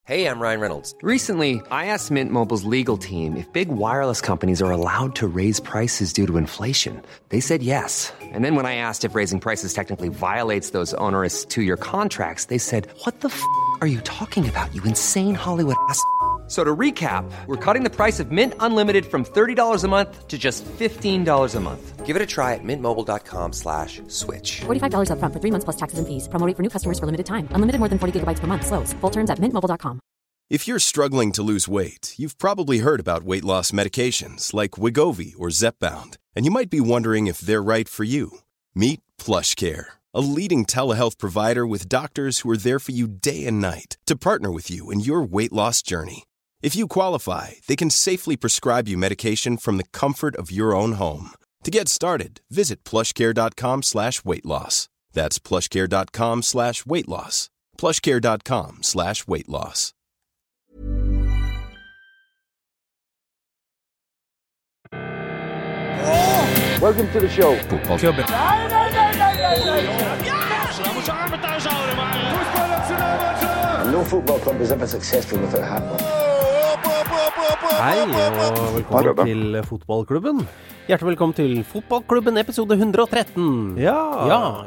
Hey, I'm Ryan Reynolds. Recently, I asked Mint Mobile's legal team if big wireless companies are allowed to raise prices due to inflation. They said yes. And then when I asked if raising prices technically violates those onerous two-year contracts, they said, "What the f*** are you talking about, you insane Hollywood ass?" So to recap, we're cutting the price of Mint Unlimited from $30 a month to just $15 a month. Give it a try at mintmobile.com/switch. $45 up front for 3 months plus taxes and fees. Promo rate for new customers for limited time. Unlimited more than 40 gigabytes per month. Slows full terms at mintmobile.com. If you're struggling to lose weight, you've probably heard about weight loss medications like Wegovy or Zepbound, and you might be wondering if they're right for you. Meet PlushCare, a leading telehealth provider with doctors who are there for you day and night to partner with you in your weight loss journey. If you qualify, they can safely prescribe you medication from the comfort of your own home. To get started, visit plushcare.com/weightloss. That's plushcare.com/weightloss. plushcare.com/weightloss. Welcome to the show. Voetbalclubben. No football club is ever successful without a hat on. Hei og velkommen til fotballklubben. Hjertelig velkommen til Fotballklubben episode 113. Ja.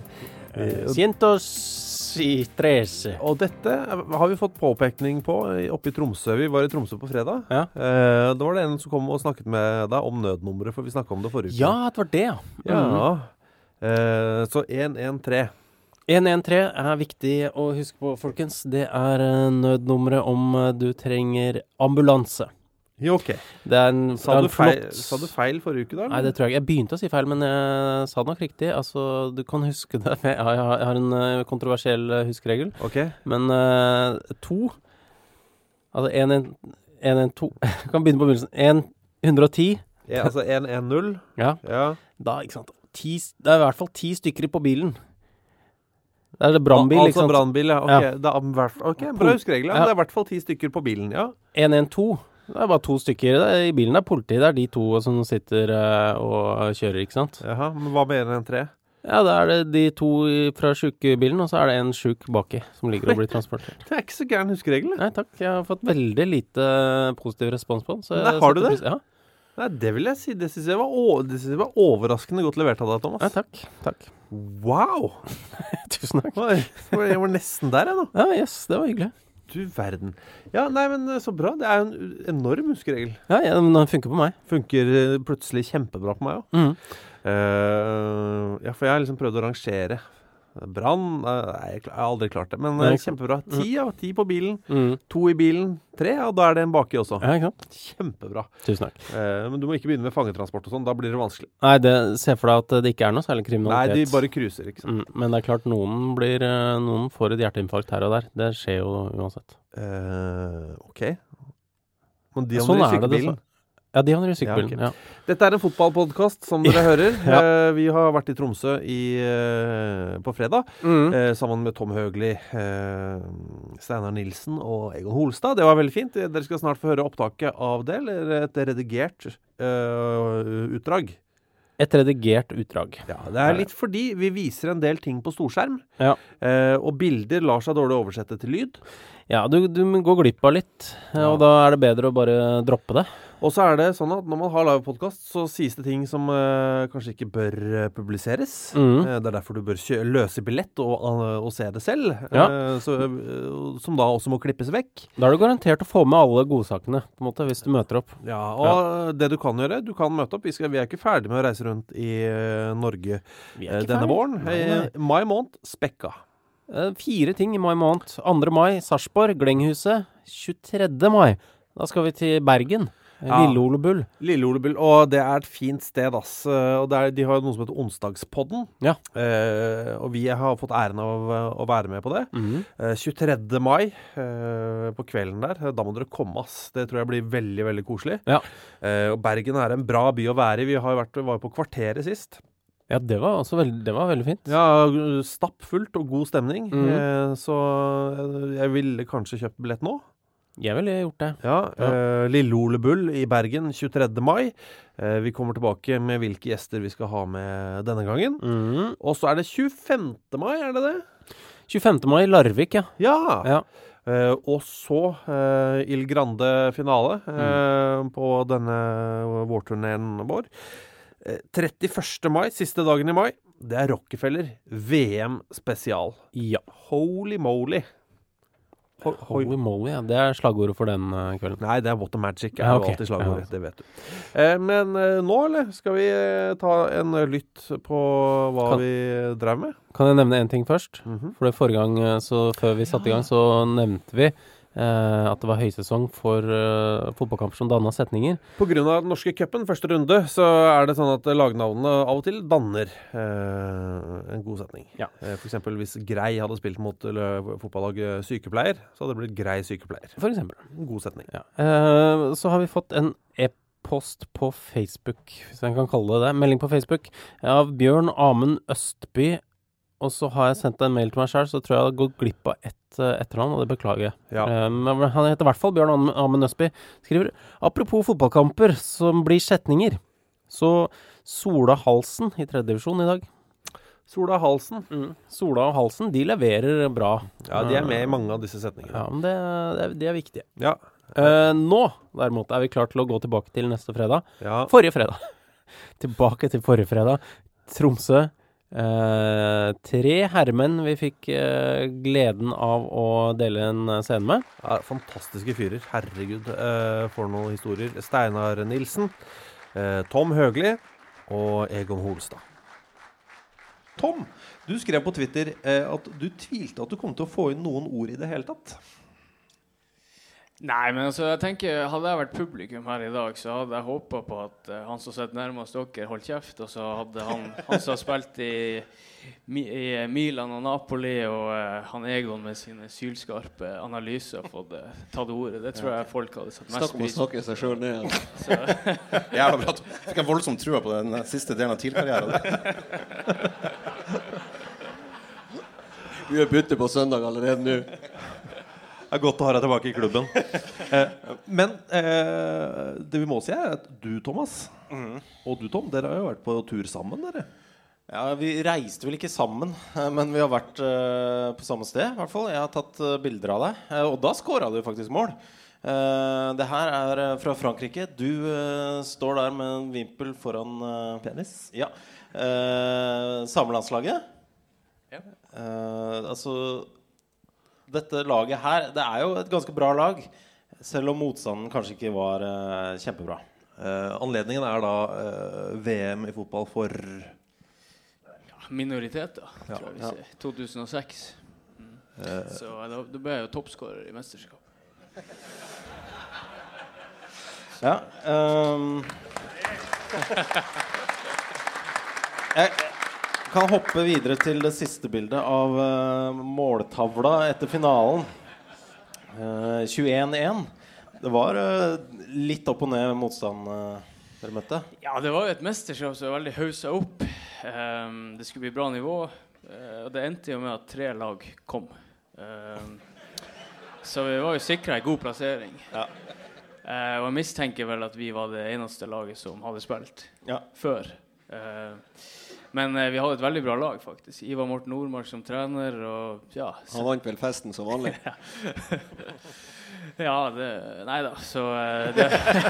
Cientos y tres. Og dette har vi fått påpekning på oppe i Tromsø. Vi var i Tromsø på fredag. Ja. Da var det en som kom og snakket med deg om nødnummeret, for vi snakket om det forrige uke. Ja, det var det, ja. Ja. Så 113. 113 er viktig å huske på, folkens. Det er nødnummeret om du trenger ambulanse. Jo, ok. Det er en, Sa du flott... feil forrige uke da? Eller? Nei, det tror jeg ikke. Jeg begynte å si feil, men jeg sa det nok riktig. Altså, du kan huske det. Jeg har en kontroversiell huskeregel. Ok. Men 2, altså 112, jeg kan begynne på begynnelsen. 110. Ja, altså 110. Ja. Da, ikke sant. Det er i hvert fall 10 stykker på bilen. Det er det brannbil, ikke sant? Altså brannbil, ja. Ok, Ja. Ok, bra huskeregel. Ja. Det er i hvert fall 10 stykker på bilen, ja. 112. Det er bare 2 stykker. I bilen er politi. Det er de 2 som sitter og kjører, ikke sant? Jaha, men hva med 113? Ja, da er det de 2 fra sykebilen, og så er det en syk baki som ligger og blir transportert. Det er ikke så gæren huskeregel. Nei, takk. Jeg har fått veldig lite positiv respons på den. Så Nei, har du det? Ja. Nei, det vil jeg si. Det synes jeg var overraskende godt levert av deg, Thomas. Nei, takk. Wow! Tusen takk. Jeg var nesten der, jeg da. Ja, yes, det var hyggelig. Du verden. Ja, nei, men så bra. Det er jo en enorm huskeregel. Ja, men den funker på meg. Funker plutselig kjempebra på meg, ja. Ja, for jeg har liksom prøvd å rangere. Brann, jeg har aldri klart det, men kjempebra. 10 på bilen, 2 i bilen, 3, og da er det en baki også. Ja, ikke sant? Kjempebra. Tusen takk. Men du må ikke begynne med fangetransport og sånn, da blir det vanskelig. Nei, se for deg at det ikke er noe særlig kriminalitet. Nei, de bare cruiser, ikke sant? Men det er klart noen får et hjerteinfarkt her og der. Det skjer jo uansett. Ok. Men de Sånn havner i er det, sykebilen. Ja, de havner i sykebilen, Ja, ok. Dette er en fotballpodcast, som dere hører. Vi har vært i Tromsø på fredag, sammen med Tom Høgli, Steinar Nilsen og Egon Holstad. Det var veldig fint. Dere skal snart få høre opptaket av det, eller et redigert utdrag. Et redigert utdrag. Ja, det er litt fordi vi viser en del ting på storskjerm, Ja. Og bilder lar seg dårlig oversette til lyd. Ja, du går glipp av litt, og da er det bedre å bare droppe det. Og så er det sånn at når man har live podcast, så sies det ting som kanskje ikke bør publiseres. Det er derfor du bør løse billett og se det selv, som da også må klippes vekk. Da er du garantert å få med alle godsakene, på en måte, hvis du møter opp. Ja, og det du kan gjøre, du kan møte opp. Vi er ikke ferdig med å reise rundt i Norge denne våren. Mai måned, spekka. 4 ting i mai måned. 2. mai, Sarpsborg, Glenghuset. 23. mai, da skal vi til Bergen. Lille Ole Bull. Lille Ole Bull, og det er et fint sted, ass. Og de har noe som heter Onsdagspodden. Ja. Og vi har fått æren av å være med på det. 23. mai, på kvelden der, da må dere komme, ass. Det tror jeg blir veldig, veldig koselig. Ja. Og Bergen er en bra by å være i. Vi var på Kvarteret sist. Ja, det var veldig fint. Ja, stappfullt og god stemning. Så jeg ville kanskje kjøpt billett nå. Jeg ville gjort det. Ja, Lille Ole Bull i Bergen 23. mai. Vi kommer tilbake med hvilke gjester vi skal ha med denne gangen. Og så er det 25. mai, er det det? 25. mai i Larvik, ja. Ja. Og så Il Grande finale på denne vårturneen vår. 31. mai, siste dagen i mai, det Rockefeller VM spesial. Ja. Holy moly. Holy moly, ja. Det slagordet for den kvelden. Nei, det What the Magic Ja, jo ok. alltid slagordet, Ja. det vet du. Men nå, eller? Skal vi ta en lytt på hva vi drev med? Kan jeg nevne en ting først? For det forrige gang, så før vi satte i gang, så nevnte vi at det var høysesong for fotballkamper som dannet setninger. På grunn av den norske cupen, første runde, så det sånn at lagnavnene av og til danner en god setning. Ja. For eksempel hvis Grei hadde spilt mot fotballag sykepleier, så hadde det blitt Grei sykepleier. For eksempel. En god setning. Ja. Så har vi fått en e-post på Facebook, hvis jeg kan kalle det det. Melding på Facebook av Bjørn Amund Østby. Og så har jeg sendt en mail til meg selv, så tror jeg jeg har gått glipp av ett etternavn, og det beklager jeg. Ja. Men han heter i hvert fall Bjørn Amund Østby. Skriver, apropos fotballkamper som blir setninger, så Sola Halsen i 3. divisjon i dag. Sola Halsen. Sola og Halsen, de leverer bra. Ja, de med i mange av disse setningene. Ja, men det viktige. Ja. Nå, derimot, vi klar til å gå tilbake til neste fredag. Ja. Forrige fredag. Tilbake til forrige fredag. Tromsø. 3 herremenn vi fikk gleden av å dele en scene med. Ja, fantastiske fyrer, herregud, for noen historier. Steinar Nilsen, Tom Høgli og Egon Holstad. Tom, du skrev på Twitter at du tvilte at du kom til å få inn noen ord i det hele tatt. Nei, men altså, jeg tenker, hadde jeg vært publikum her i dag, så hadde jeg håpet på at han som sitter nærmest dere holdt kjeft, og så hadde han som har spilt i Milan og Napoli, og han Egon med sine sylskarpe analyser fått tatt ordet. Det tror jeg folk hadde satt mest pris på. Snakke seg selv ned. Jævla bra. Fikk en voldsom trua på den siste delen av TIL-karrieren. Vi har byttet på søndag allerede nå. Det godt å ha deg tilbake i klubben. Men det vi må si at du, Thomas, og du, Tom, dere har jo vært på tur sammen, dere. Ja, vi reiste vel ikke sammen, men vi har vært på samme sted, i hvert fall. Jeg har tatt bilder av deg, og da skåret du faktisk mål. Det her fra Frankrike. Du står der med en vimpel foran penis. Ja. Samelandslaget. Ja. Altså... Dette laget her, det jo et ganske bra lag, selv om motstanden kanskje ikke var kjempebra. Anledningen da VM i fotball for minoriteter, tror jeg vi sier. 2006. Så da ble jeg jo toppskårer i mesterskap. Ja. Jeg kan hoppe videre til det siste bildet av måltavla etter finalen. 21-1. Det var litt opp og ned motstand dere møtte. Ja, det var jo et mesterskap som var veldig hauset opp. Det skulle bli bra nivå, og det endte jo med at 3 lag kom. Så vi var jo sikret en god plassering. Ja. Og jeg mistenker vel at vi var det eneste laget som hadde spilt før. Men vi hadde et veldig bra lag, faktisk. Ivar Morten Nordmark som trener, og ja. Han vant vel festen som vanlig. Ja, neida, så det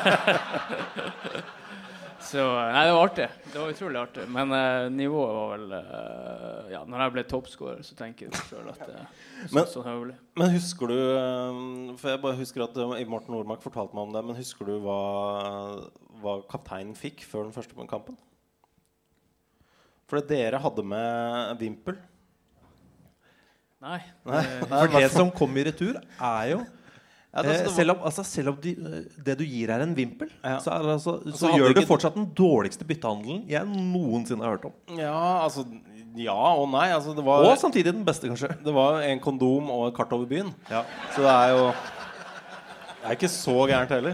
så, nei, det var artig. Det var utrolig artig. Men nivået var vel, ja, når jeg ble toppskårer, så tenker jeg selv at det sånn høvelig. Men husker du, for jeg bare husker at Ivar Morten Nordmark fortalte meg om det, men husker du hva kapteinen fikk før den første kampen? For dere hadde med vimpel. Nei. For det som kom i retur jo selv om det du gir en vimpel, så gjør du fortsatt den dårligste byttehandelen jeg noensinne har hørt om. Ja, altså ja og nei, altså, det var, og samtidig den beste, kanskje. Det var en kondom og et kart over byen. Ja. Så det jo det ikke så gærent heller.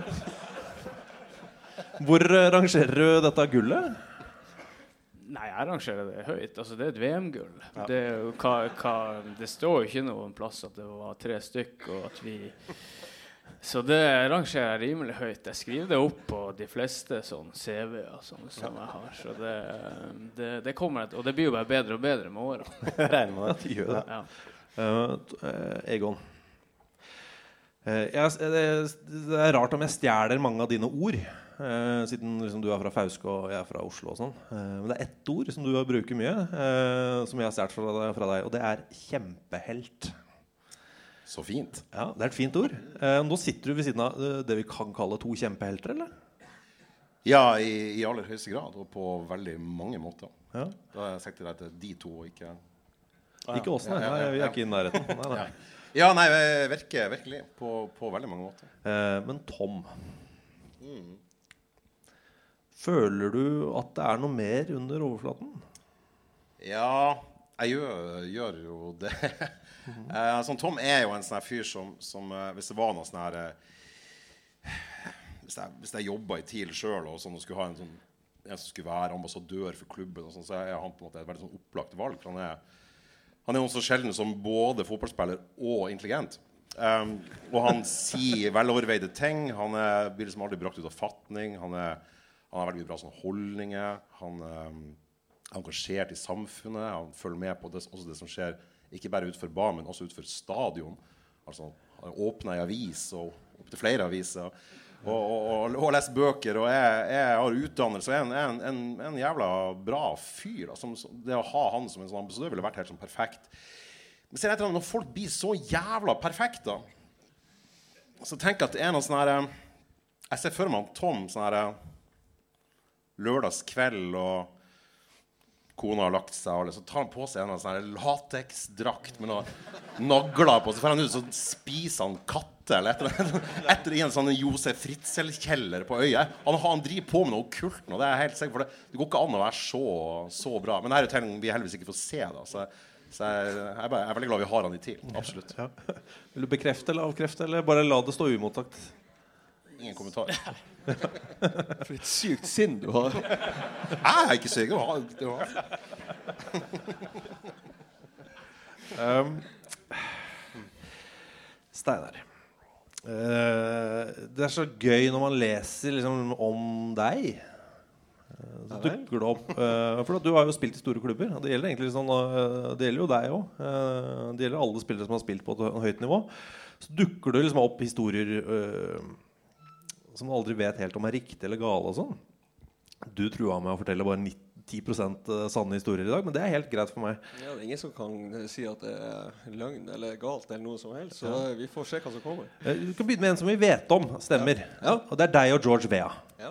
Hvor rangerer du dette gullet? Nei, jeg rangerer det høyt. Altså, det et VM-gull. Ja. Det står jo ikke noen plass at det var 3 stykk, og at vi... Så det rangerer jeg rimelig høyt. Jeg skriver det opp på de fleste sånn CV-er som jeg har. Så det kommer, og det blir jo bare bedre og bedre med årene. Jeg regner med det. Ja. Egon, Det rart om jeg stjeler mange av dine ord, siden liksom, du fra Fauske og jeg fra Oslo og sånn. Men det ett ord som du bruker mye, som jeg har stjålet fra deg, og det kjempehelt. Så fint. Ja, det et fint ord. Nå sitter du ved siden av det vi kan kalle to kjempehelter, eller? Ja, i aller høyeste grad, og på veldig mange måter. Ja. Da har jeg sagt til deg at de to, ikke... Ikke oss, nei. Vi ikke i nærheten. Nei. Ja, nei, virkelig. På veldig mange måter. Men Tom, føler du at det noe mer under overflaten? Ja, jeg gjør jo det. Sånn, Tom jo en sånn her fyr som hvis det var noe sånn her... Hvis jeg jobbet i TIL selv og sånn, og skulle ha en som skulle være ambassadør for klubben, og sånn, så han på en måte et veldig sånn opplagt valg. For han jo så sjelden som både fotballspiller og intelligent. Og han sier veloverveide ting. Han blir liksom aldri brakt ut av fatning. Han har veldig bra sånn holdninger. Han er engasjert i samfunnet. Han følger med på også det som skjer, ikke bare utenfor banen, men også utenfor stadion. Altså, han åpner i avis og opp til flere aviser. Og leser bøker, og jeg har utdannelse, og en jævla bra fyr. Da, det å ha han som en sånn ambassadør ville vært helt sånn perfekt. Men så etter når folk blir så jævla perfekte, så tenker jeg at det noe sånn her... Jeg ser for meg Tom sånn her lørdagskveld, og kona har lagt seg, så tar han på seg en sånn lateksdrakt med noen nagler på, så får han ut, så spiser han katte, eller etter i en sånn Josef Fritzl-kjeller på øyet. Han driver på med noe okkult nå, det helt sikkert, for det går ikke an å være så bra. Men dette ting vi heldigvis ikke får se, da, så jeg veldig glad vi har han i TIL, absolutt. Ja. Vil du bekrefte eller avkrefte, eller bare la det stå uimotsagt? Ingen kommentar. For et sykt sinn du har. Jeg ikke syk, du har. Steinar, det så gøy når man leser liksom, om deg. Så dukker det opp for du har jo spilt i store klubber, og det gjelder egentlig sånn, det gjelder jo deg også. Det gjelder alle spillere som har spilt på et høyt nivå. Så dukker det liksom opp historier som du aldri vet helt om riktig eller gale og sånn. Du trua med å fortelle bare 10% sanne historier i dag, men det helt greit for meg. Ja, det ingen som kan si at det løgn eller galt eller noe som helst, så vi får se hva som kommer. Du kan begynne med en som vi vet om, stemmer. Ja. Og det deg og George Weah. Ja.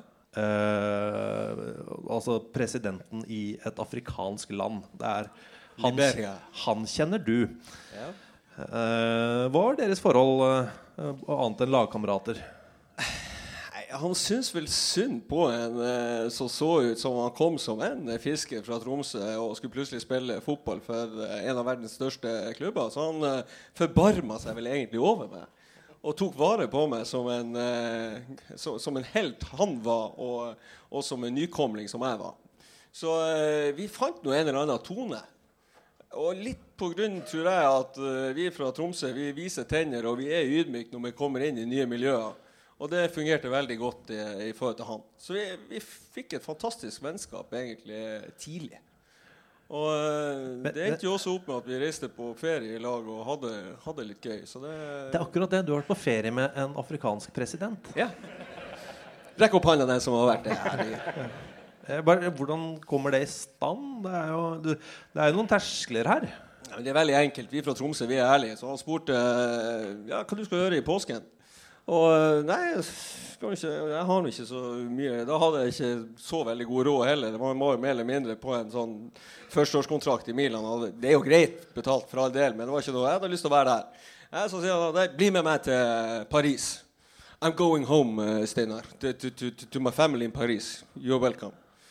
Altså presidenten i et afrikansk land. Han kjenner du. Ja. Hva var deres forhold annet enn lagkamerater? Han synes vel synd på en som så ut som han kom som en fisker fra Tromsø og skulle plutselig spille fotball for en av verdens største klubber. Så han forbarmet seg vel egentlig over meg og tok vare på meg som en helt han var, og som en nykomling som jeg var. Så vi fant nå en eller annen tone. Og litt på grunn, tror jeg, at vi fra Tromsø, vi viser tenner, og vi ydmyk når vi kommer inn i nye miljøer. Og det fungerte veldig godt i forhold til han. Så vi fikk et fantastisk vennskap egentlig tidlig. Og det endte jo også opp med at vi reiste på ferie i lag og hadde litt gøy. Så det akkurat det. Du har vært på ferie med en afrikansk president. Ja. Rekk opp hånda den som har vært det. Hvordan kommer det i stand? Det jo noen terskler her. Ja, men det veldig enkelt. Vi fra Tromsø, vi ærlige. Så han spurte hva du skal gjøre i påsken. Og nei, jeg har jo ikke så mye. Da hadde jeg ikke så veldig god råd heller. Det var mer eller mindre på en sånn førsteårskontrakt i Milan. Det jo greit betalt for all del, men det var ikke noe. Jeg hadde lyst til å være der. Så sier jeg, bli med meg til Paris. I'm going home, Steinar. To my family in Paris. You're welcome.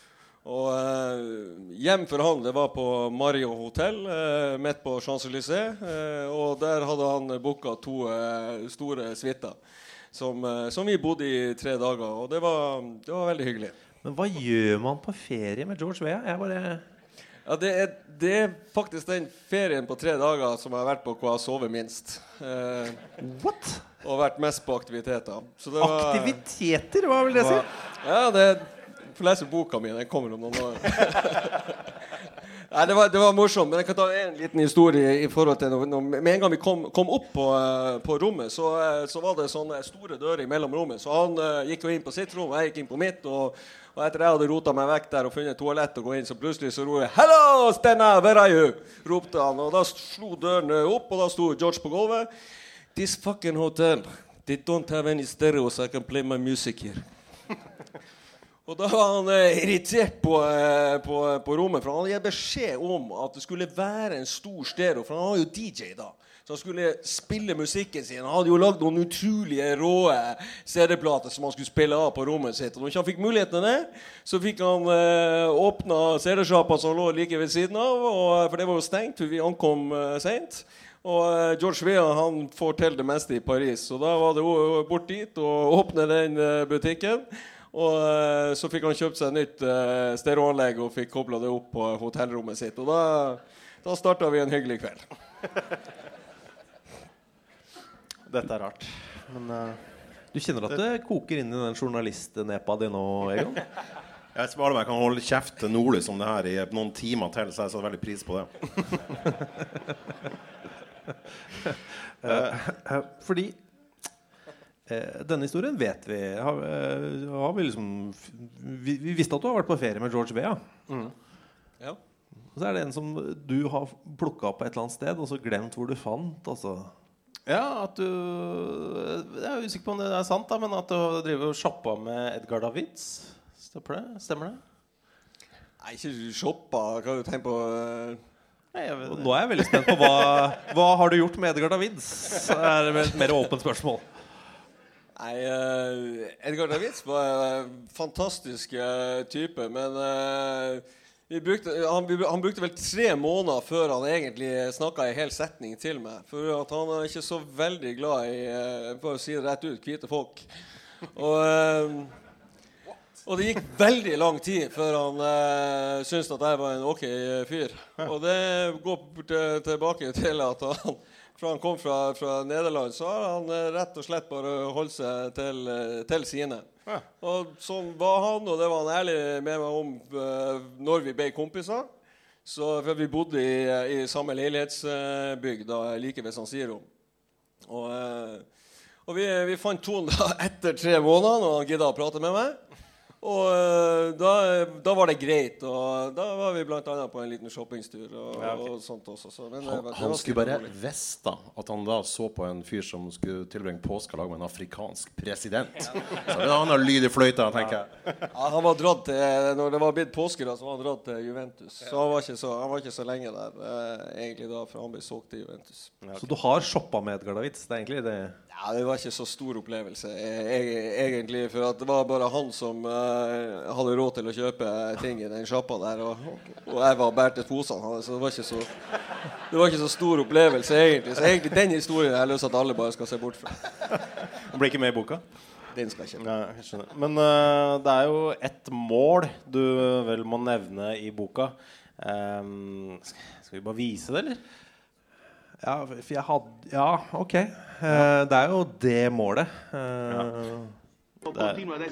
Og hjem for han, det var på Mario Hotel, midt på Champs-Élysées, og der hadde han booket 2 store suiter, som vi bodde i 3 dager, og det var veldig hyggelig. Men hva gjør man på ferie med George Weah? Ja, det faktisk den ferien på 3 dager som jeg har vært på hvor jeg har sovet minst. What? Og vært mest på aktiviteter. Så det var, aktiviteter, hva vil det si? Ja, det får lese boka mi, den kommer om noen år. Nei, det var morsomt, men jeg kan ta en liten historie I forhold til med en gang vi kom opp på rommet, så var det sånne store dører mellom rommet, så han gikk jo inn på sitt rom, jeg gikk inn på mitt, og etter jeg hadde rotet meg vekk der og funnet toalett og gå inn, så plutselig så roer jeg «Hello, Stenna, where are you?» ropte han, og da slo dørene opp, og da stod George på gulvet. «This fucking hotel, they don't have any stereo, so I can play my music here.» Og da var han irritert på rommet, for han hadde gitt beskjed om at det skulle være en stor stereo, for han var jo DJ da. Så han skulle spille musikken sin. Han hadde jo lagd noen utrolige råe CD-plater som han skulle spille av på rommet sitt. Og når han fikk muligheten av det, så fikk han åpnet CD-sjappa som lå like ved siden av, for det var jo stengt, for vi ankom sent. Og George Weah, han får til det meste I Paris, så da var det jo bort dit og åpne den butikken. Og så fikk han kjøpt seg nytt stereoanlegg og fikk koblet det opp på hotellrommet sitt. Og da startet vi en hyggelig kveld. Dette rart. Men du kjenner at det koker inn I den journalist-nepa di nå, Egon? Jeg sparer meg, jeg kan holde kjeft til Nordlig som det her I noen timer til, så jeg setter veldig pris på det. Fordi denne historien vet vi har vi liksom vi visste at du har vært på ferie med George Weah Ja. Og så det en som du har plukket opp på et eller annet sted og så glemt hvor du fant altså. Ja, at du jeg usikker på om det sant da, men at du driver og shoppa med Edgar Davids stemmer det? Nei, ikke shoppa, hva du tenker på Nå jeg veldig spent på hva har du gjort med Edgar Davids? Det et mer åpent spørsmål Nei, Edgar Davids var en fantastisk type, men han brukte vel 3 måneder før han egentlig snakket en hel setning til meg, for at han ikke så veldig glad I, for å si det rett ut, hvite folk. Og det gikk veldig lang tid før han syntes at jeg var en ok fyr. Og det går tilbake til at han kom fra Nederland, så har han rett og slett bare holdt seg til sine. Ja. Og sånn var han, og det var han ærlig med meg om når vi ble kompiser. For vi bodde I samme leilighetsbygg da, like ved San Siro. Og vi fant tonen da etter 3 måneder, når han giddet å prate med meg. Og da var det greit, og da var vi blant annet på en liten shoppingstur og sånt også. Så, men han skulle bare visst da, at han da så på en fyr som skulle tilbringe påskelag med en afrikansk president. Så det var han lyd I fløyta, tenker jeg. Ja, han var dratt til, når det var blitt påske da, så var han dratt til Juventus. Så han var ikke så lenge der, egentlig da, for han ble solgt til Juventus. Så du har shoppet med Edgar Davids, det egentlig det? Ja, det var ikke så stor opplevelse, egentlig, for at det var bare han som hadde råd til å kjøpe ting I den shoppa der, og jeg var bært et posene, så det var ikke så stor opplevelse egentlig. Så egentlig den historien jeg lyst til at alle bare skal se bort fra. Den blir ikke med I boka? Den skal ikke. Nei, jeg skjønner. Men det jo et mål du vel må nevne I boka. Skal vi bare vise det, eller? Ja, for jeg hadde Ja, ok det jo det målet Det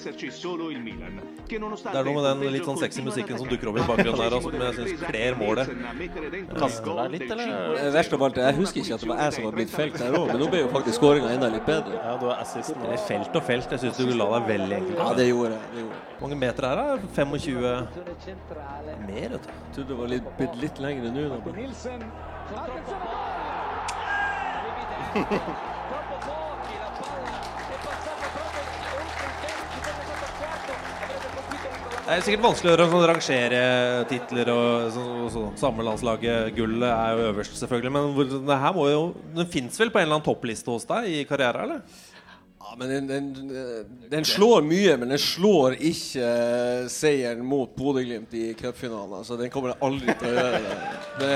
noe med den litt sånn sexy musikken som dukker opp I bakgrunnen her også, men jeg synes kler målet Kaster deg litt, eller? Verst av alt, jeg husker ikke at det var jeg som var blitt felt her også, men nå ble jo faktisk skåringen enda litt bedre. Ja, du assisten Eller felt og felt, jeg synes du la deg veldig enkelt Ja, det gjorde jeg Hvor mange meter her da? 25 Mer, vet du Jeg trodde det var blitt litt lengre nå Det sikkert vanskelig å rangere titler og sammenlandslaget. Gullet jo øverst selvfølgelig, men det her må jo, den finnes vel på en eller annen toppliste hos deg I karriere, eller? Ja, men den slår mye, men den slår ikke seieren mot Bodø/Glimt I cupfinalen, så den kommer aldri til å gjøre det.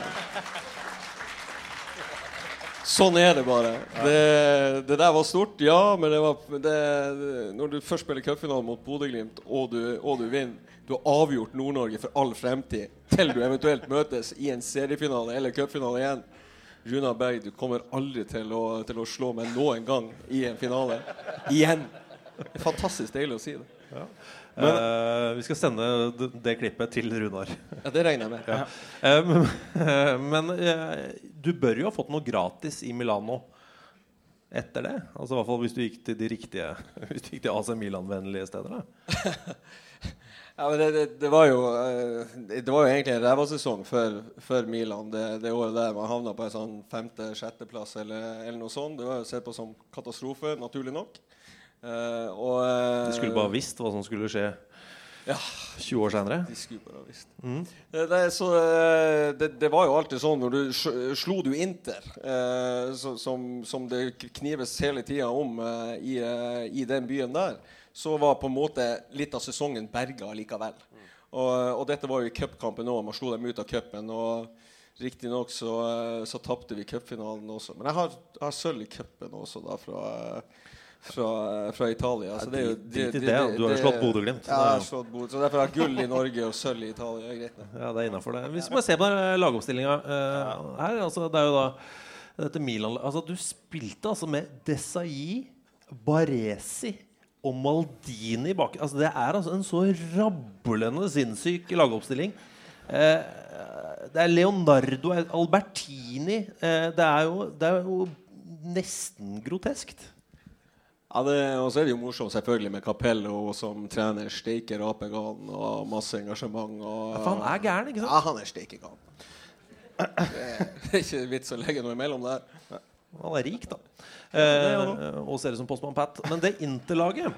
Sånn det bare. Det der var stort, ja, men når du først spiller cupfinalen mot Bodø/Glimt, og du vinner, du har avgjort Nord-Norge for all fremtid, til du eventuelt møtes I en seriefinale eller cupfinale igjen. Runar Berg, du kommer aldri til å slå meg noen gang I en finale. Igjen. Det fantastisk deilig å si det. Ja. Vi skal sende det klippet til Runar. Ja, det regner jeg med. Ja. Men du bør jo ha fått noe gratis i Milano etter det. Altså i hvert fall hvis du gikk til de riktige, hvis du gikk til AC Milan-vennlige steder da. Ja, men det var jo egentlig en rævasesong for Milan det året der. Man havnet på en sånn 5.-6. plass eller noe sånt. Det var jo sett på som katastrofe, naturlig nok. De skulle bare visst hva som skulle skje 20 år senere. De skulle bare visst. Det var jo alltid sånn når du slo du Inter, som det knives hele tiden om i den byen der, så var på en måte litt av sesongen berga likevel. Og dette var jo i cupkampen også. Man slo dem ut av cupen, og riktig nok så tappte vi cupfinalen også. Men jeg har sølv i cupen også da fra Italia. Så det er jo, du har jo slått Bodø-Glimt. Ja, jeg har slått Bodø. Så derfor har jeg gull i Norge og sølv i Italia. Greit. Ja, det er innenfor det. Hvis man ser på lagoppstillingen her, altså, det er jo da dette Milan. Altså, du spilte altså med Desailly, Baresi og Maldini bak. Altså, det er altså en så rablende sinnssyk lagoppstilling. Det er Leonardo Albertini. Det er jo nesten groteskt. Ja, og så er det jo morsomt selvfølgelig med Capello som trener steiker Apegan og masse engasjement. For han er gæren, ikke sant? Ja, han er steikegan. Det er ikke vits å legge noe imellom der. Han er rik da. Og ser ut som postmann Pat. Men det Interlaget,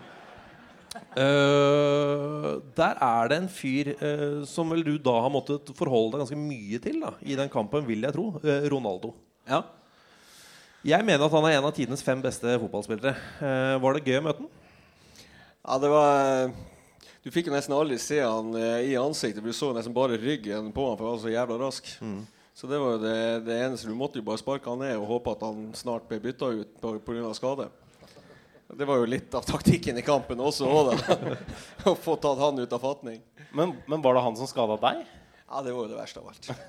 der er det en fyr som vel du da har måttet forholde deg ganske mye til da, i den kampen, vil jeg tro. Ronaldo. Ja. Jeg mener at han er en av tidens 5 beste fotballspillere. Var det gøy å møte han? Ja, det var... Du fikk jo nesten aldri se han i ansiktet. Du så nesten bare ryggen på han, for han var så jævla rask. Så det var jo det eneste. Du måtte jo bare sparke han ned og håpe at han snart ble byttet ut på grunn av skade. Det var jo litt av taktikken i kampen også da. Å få tatt han ut av fatning. Men var det han som skadet deg? Ja, det var jo det verste av alt.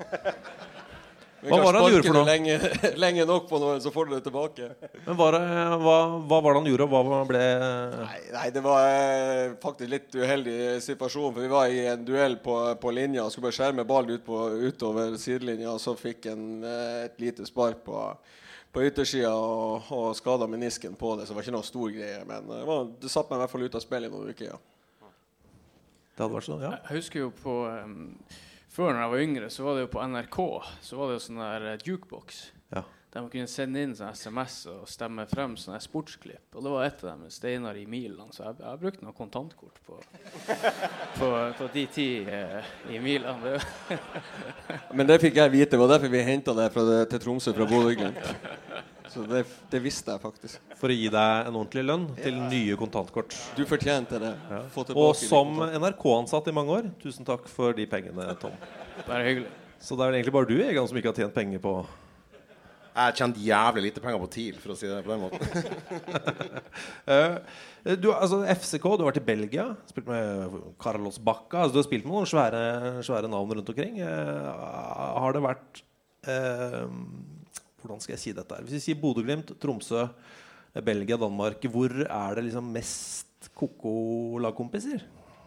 Hva var det han gjorde for noe? Lenge nok på noe, så får du det tilbake. Men hva var det han gjorde, og hva ble... Nei, det var faktisk litt uheldig situasjon, for vi var i en duell på linja, og skulle bare skjerme ball utover sidelinja, og så fikk han et lite spark på yttersida og skadet menisken på det, så det var ikke noe stor greie, men det satt meg i hvert fall ut av spillet noen uker, ja. Det hadde vært sånn, ja. Jeg husker jo på... Før når jeg var yngre, så var det jo på NRK, så var det jo sånn der jukebox. Ja. Der man kunne sende inn sånn SMS og stemme frem sånne sportsklipp. Og det var et av dem med Steinar i Milan, så jeg brukte noen kontantkort på de 10 i Milan. Men det fikk jeg vite, det var derfor vi hentet det til Tromsø fra Bodø-Glimt. Så det visste jeg faktisk. For å gi deg en ordentlig lønn til nye kontantkort. Du fortjente det. Ja. Og som NRK-ansatt i mange år, tusen takk for de pengene, Tom. Bare hyggelig. Så det er vel egentlig bare du, Egan, som ikke har tjent penger på... Jeg har tjent jævlig lite penger på TIL, for å si det på den måten. Altså FCK, du har vært i Belgia, spilt med Carlos Bacca, altså, du har spilt med noen svære navn rundt omkring. Har det vært... hvordan skal jeg si dette her? Hvis vi sier Bodø-Glimt, Tromsø, Belgia, Danmark, hvor er det liksom mest koko-lagkompiser?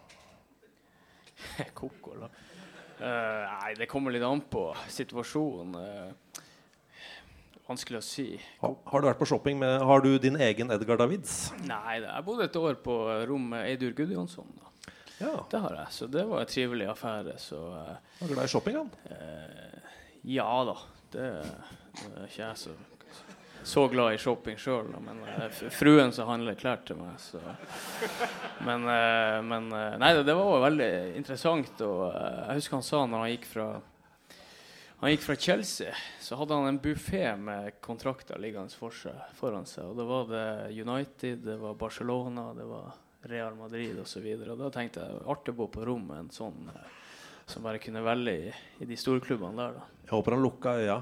Koko-lag? Nei, det kommer litt an på situasjonen. Vanskelig å si. Har du vært på shopping med... Har du din egen Edgar Davids? Nei, jeg bodde et år på rom med Eidur Gudjonsson da. Ja. Det har jeg, så det var en trivelig affære. Var du glad i shopping, han? Ja da, det er ikke jeg så glad i shopping selv, men fruen som handler klær til meg, så. Men nei, det var veldig interessant, og jeg husker han sa når han gikk fra Chelsea, så hadde han en buffet med kontrakter liggende foran seg, og da var det United, det var Barcelona, det var Real Madrid og så videre, og da tenkte jeg artig å bo på rom med en sånn som bare kunne velge i de store klubbene der da. Jeg håper han lukka øya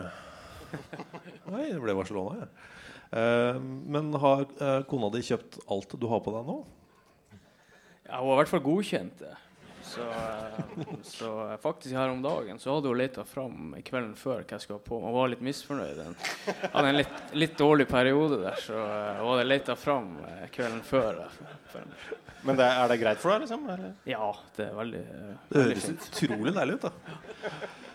Nei, det ble Barcelona, ja. Men har kona di kjøpt alt du har på deg nå? Ja, hun har i hvert fall godkjent det. Så faktisk her om dagen så hadde hun letet fram kvelden før hva jeg skulle ha på. Hun var litt misfornøyd. Jeg hadde en litt dårlig periode der, så hun hadde letet fram kvelden før. Men er det greit for deg, liksom? Eller? Ja, det veldig det høres utrolig deilig ut, da.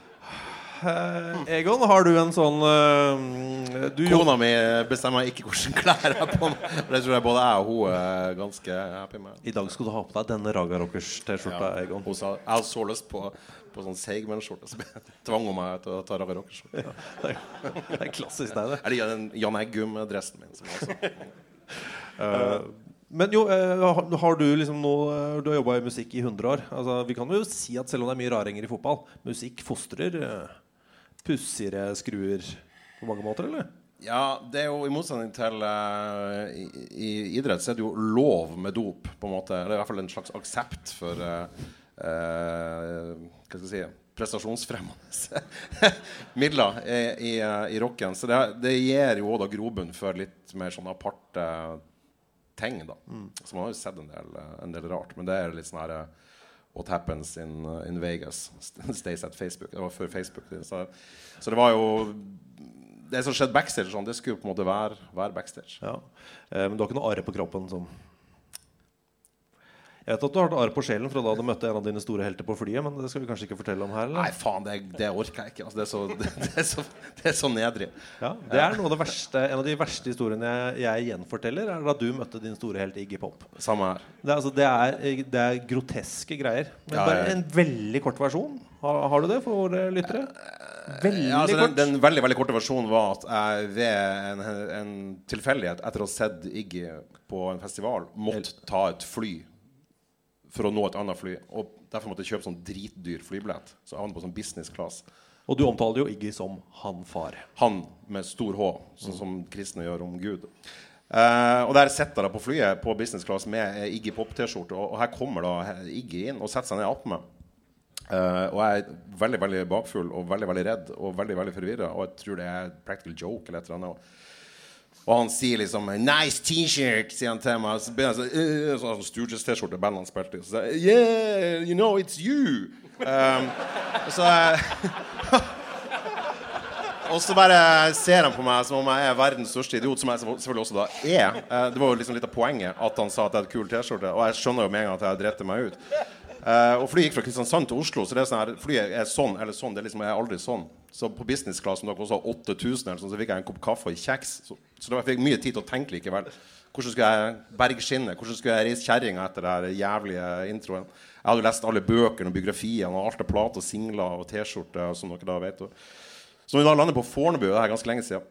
Egon, har du en sånn Kona mi bestemmer ikke hvordan klær jeg har på meg. Det tror jeg både jeg og hun er ganske happy med. I dag skal du ha på deg denne Raga Rockers t-skjorta, Egon. Hun sa, jeg hadde så lyst på sånn seigmennskjorte, så tvang hun meg til å ta Raga Rockers. Ja, det er klassisk deg, det. Jeg liker den Jan Eggum-dressen min som også. Men jo, har du liksom noe, du har jobbet i musikk i 100 år. Altså, vi kan jo si at selv om det er mye raringer i fotball, musikk fostrer pussigere skruer på mange måter, eller? Ja, det er jo i motsetning til i idrett så er det jo lov med dop, på en måte. Eller i hvert fall en slags aksept for hva skal jeg si, prestasjonsfremmende midler i rocken. Så det gir jo da grobunn for litt mer sånn aparte ting da. Så man har jo sett en del rart, men det er litt sånn her What happens in Vegas stays at Facebook. Det var før Facebook. Så det var jo det som skjedde backstage, sånn, det skulle jo på en måte være backstage. Ja. Men du har ikke noe arr på kroppen sånn? Jeg vet at du har hatt arr på sjelen fra da du møtte en av dine store helter på flyet, men det skal vi kanskje ikke fortelle om her, eller? Nei, faen, det orker jeg ikke. Altså, det er så nedrig. Ja, det er noe av det verste, en av de verste historiene jeg gjenforteller, er da du møtte din store helt Iggy Pop. Samme her. Det er groteske greier. Men bare en veldig kort versjon. Har du det for våre lyttere? Veldig kort. Den veldig, veldig korte versjonen var at jeg ved en tilfeldighet etter å ha sett Iggy på en festival måtte ta et fly for å nå et annet fly, og derfor måtte jeg kjøpe sånn dritdyr flybillett. Så jeg havnet på sånn business class. Og du omtaler jo Iggy som han far. Han med stor H, sånn som kristne gjør om Gud. Og der setter jeg på flyet på business class med Iggy Pop-t-skjorte, og her kommer da Iggy inn og setter seg ned opp med. Og jeg er veldig, veldig bakfull og veldig, veldig redd og veldig, veldig forvirret, og jeg tror det er practical joke eller et eller annet. Og han sier liksom nice t-shirt, sier han til meg. Så begynner jeg sånn Stooges t-skjorte bandet han spilte i. Så sier jeg, yeah, you know, it's you. Og så bare ser han på meg som om jeg er verdens største idiot, som jeg selvfølgelig også da er. Det var jo liksom litt av poenget at han sa at jeg hadde kul t-skjorte, og jeg skjønner jo med en gang at jeg drette meg ut. Og flyet gikk fra Kristiansand til Oslo, så det er sånn her, flyet er sånn eller sånn, det er liksom, jeg er aldri sånn. Så på business class, som dere også har 8000 eller sånn, så fikk jeg en kopp kaffe og kjeks. Så da fikk jeg mye tid til å tenke likevel. Hvordan skulle jeg bergskinne? Hvordan skulle jeg reise kjerringa etter det jævlige introen? Jeg hadde jo lest alle bøkene og biografiene og alt av plate og singler og t-skjorte, som dere da vet. Så når vi da lander på Fornebu, det er ganske lenge siden,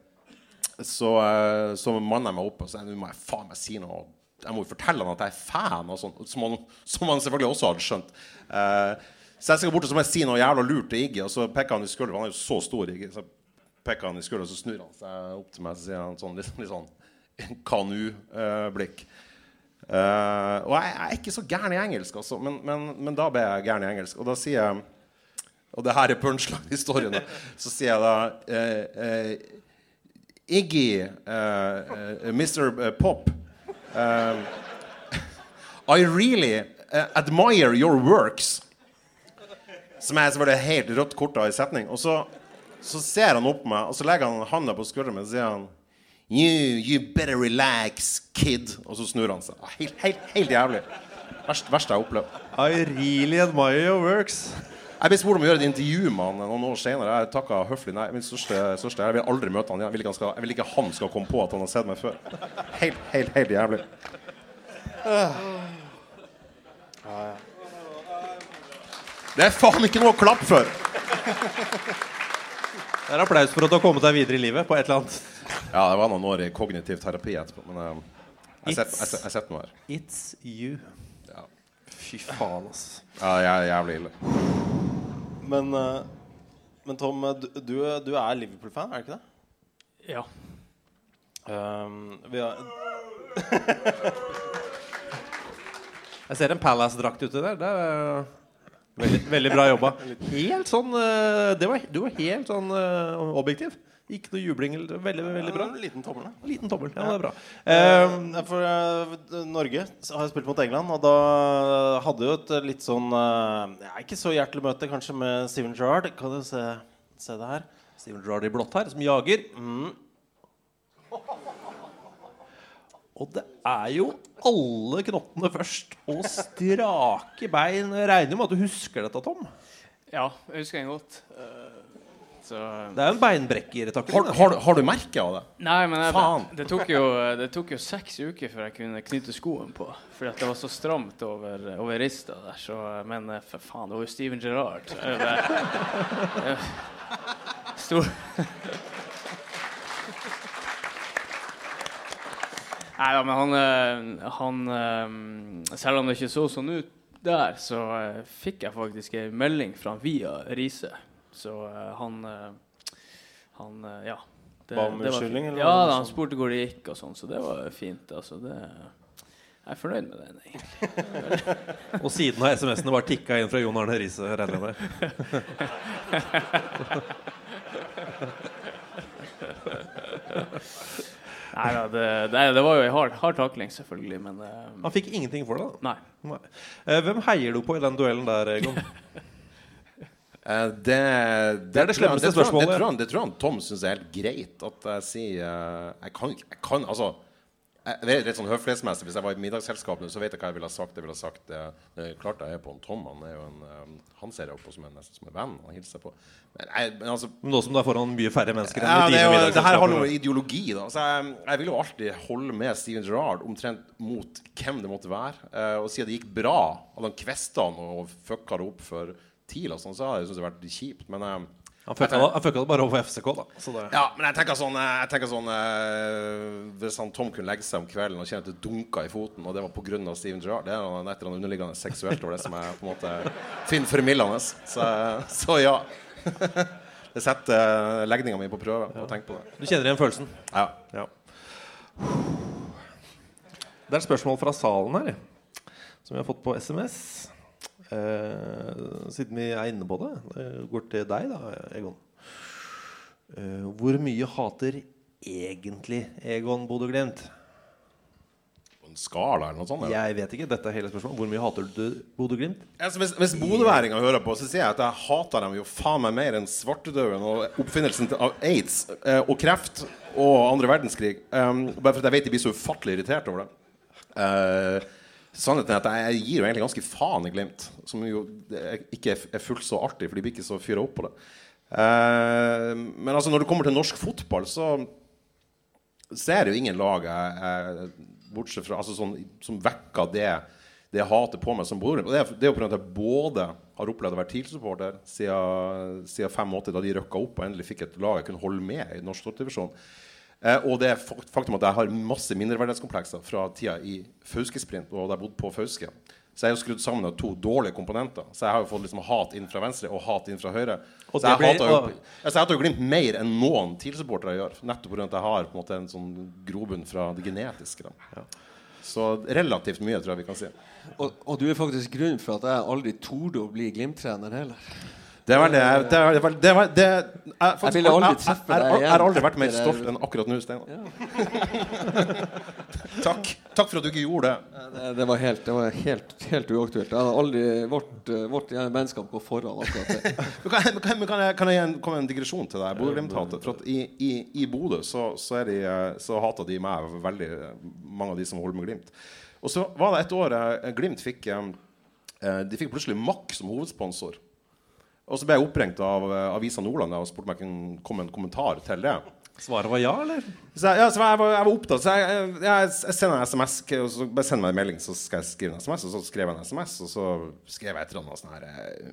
så manner jeg meg opp og sier, nå må jeg faen meg si noe. Jeg må jo fortelle han at jeg er fan og sånt, som han selvfølgelig også hadde skjønt. Så jeg skal bort og så må jeg si noe jævla lurt til Iggy, og så pekker han i skulderen, han er jo så stor Iggy, så pekker han i skulderen, og så snur han seg opp til meg, så sier han sånn, litt sånn kanu-blikk. Og jeg er ikke så gæren i engelsk, altså, men da ble jeg gæren i engelsk, og da sier jeg, og det her er punchline-historien, så sier jeg da, Iggy, Mr. Pop, I really admire your works. Som er selvfølgelig helt rødt kort av i setning. Og så ser han opp på meg, og så legger han handa på skulderen min, og sier han you better relax, kid. Og så snur han seg. Helt jævlig. Verst jeg har opplevd. I really admire your works. Jeg ble spurt om å gjøre et intervju med han noen år senere. Jeg takket høflig nei. Min største, jeg vil aldri møte han igjen. Jeg vil ikke han skal komme på at han har sett meg før. Helt jævlig. Det er faen ikke noe å klappe for. Det er applaus for at du har kommet deg videre i livet på et eller annet. Ja, det var noen år i kognitiv terapi etterpå, men jeg har sett noe her. It's you. Ja. Fy faen, ass. Ja, jeg er jævlig ille. Men Tom, du er Liverpool-fan, er det ikke det? Ja. Jeg ser en Palace-drakt ute der. Det er veldig bra jobba. Helt sånn du var helt sånn objektiv. Ikke noe jubling, eller veldig bra. Liten tommel. Liten tommel, ja, det bra. For Norge har jeg spilt mot England, og da hadde jo et litt sånn ikke så hjertelig møte kanskje med Steven Gerrard. Kan du se det her? Steven Gerrard I blått her, som jager. Og det jo alle knottene først, og strake bein. Jeg regner med at du husker dette, Tom? Ja, jeg husker den godt. Så det en beinbrekker har du merket av det? Nei, men det tok jo 6 uker før jeg kunne knytte skoen på, fordi at det var så stramt over rista der. Så, men for faen, det var jo Steven Gerrard. Stor. Nei, ja, men han selv om det ikke så sånn ut der, så fikk jeg faktisk en melding fra han via Riise. Så han ja. Ba om unnskyldning? Ja, han spurte hvor det gikk og sånn, så det var fint. Altså, jeg fornøyd med den, egentlig. Og siden har SMS-ene bare tikket inn fra Jon Arne Riise, regner jeg med. Nei, det var jo en hard takling, selvfølgelig, men han fikk ingenting for det, da? Nei. Hvem heier du på I den duellen der, Egon? Det det slemmeste spørsmålet. Det tror jeg Tom synes helt greit at jeg sier jeg kan altså det rett sånn høflighetsmessig. Hvis jeg var I middagsselskap så vet jeg hva jeg ville ha sagt. Jeg ville ha sagt det klart jeg på en Tom. Han jo han ser jeg på som nesten som en venn. Han hilser på. Men altså, nå som det foran mye færre mennesker enn I dine middagsselskaper. Det her har noe ideologi da. Så jeg vil jo alltid holde med Steven Gerrard omtrent mot hvem det måtte være. Og siden det gikk bra at han kvestet han og fucka det opp for TIL og sånn, så har jeg synes det vært kjipt. Men han fucka det bare over FCK da så det... Ja, men jeg tenker sånn hvis han Tom kunne legge seg om kvelden og kjenne at det dunket I foten, og det var på grunn av Steven Gerrard, det etter han underliggende seksuelt og det som jeg på en måte finner formildende så ja det setter legningen min på prøve og tenk på det. Du kjenner igjen følelsen? Ja. Det et spørsmål fra salen her som vi har fått på SMS siden vi inne på det. Det går til deg da, Egon. Hvor mye hater egentlig Egon Bodø/Glimt? På en skala eller noe sånt? Jeg vet ikke, dette hele spørsmålet. Hvor mye hater du Bodø/Glimt? Altså, hvis bodøværinger hører på, så sier jeg at jeg hater dem jo faen meg mer enn svartedauden og oppfinnelsen av AIDS og kreft og andre verdenskrig. Bare for at jeg vet de blir så ufattelig irritert over det. Sannheten at jeg gir jo egentlig ganske faen I Glimt, som jo ikke fullt så artig, for de blir ikke så fyret opp på det. Men altså, når det kommer til norsk fotball, så er det jo ingen lag bortsett fra, altså som vekker det jeg hater på meg som Bodø. Og det jo på grunn av at jeg både har opplevd å være TIL-supporter siden 85, da de røkket opp og endelig fikk et lag jeg kunne holde med I norsk stordivisjon. Og det faktum at jeg har masse mindreverdighetskomplekser fra tida I Fauske-sprint og da jeg bodde på Fauske. Så jeg har jo skrudd sammen av 2 dårlige komponenter. Så jeg har jo fått liksom hat inn fra venstre og hat inn fra høyre. Så jeg hater jo Glimt mer enn noen TIL-supportere gjør. Nettopp på grunn av at jeg har på en måte en sånn grobunn fra det genetiske. Ja. Så relativt mye tror jeg vi kan si. Og du faktisk grunnen for at jeg aldri torde å bli Glimt-trener heller. Jeg har aldri vært mer stolt enn akkurat nå, Steinar. Ja. Takk for at du ikke gjorde det. Det var helt uaktuelt. Jeg hadde aldri vårt vennskap gå foran akkurat det. Kan jeg komme en digresjon til deg? Bodø/Glimt-hatet. For at I Bodø så hatet de meg veldig, mange av de som holder med Glimt. Og så var det et år Glimt fikk plutselig Mack som hovedsponsor. Og så ble jeg opprengt av Avisa Nordland og spurte om jeg kunne komme en kommentar til det. Svaret var ja, eller? Så jeg var opptatt. Så jeg sender en SMS, og så bare send meg en melding, så skal jeg skrive en SMS. Og så skrev jeg en SMS, og så skrev jeg et eller annet sånn her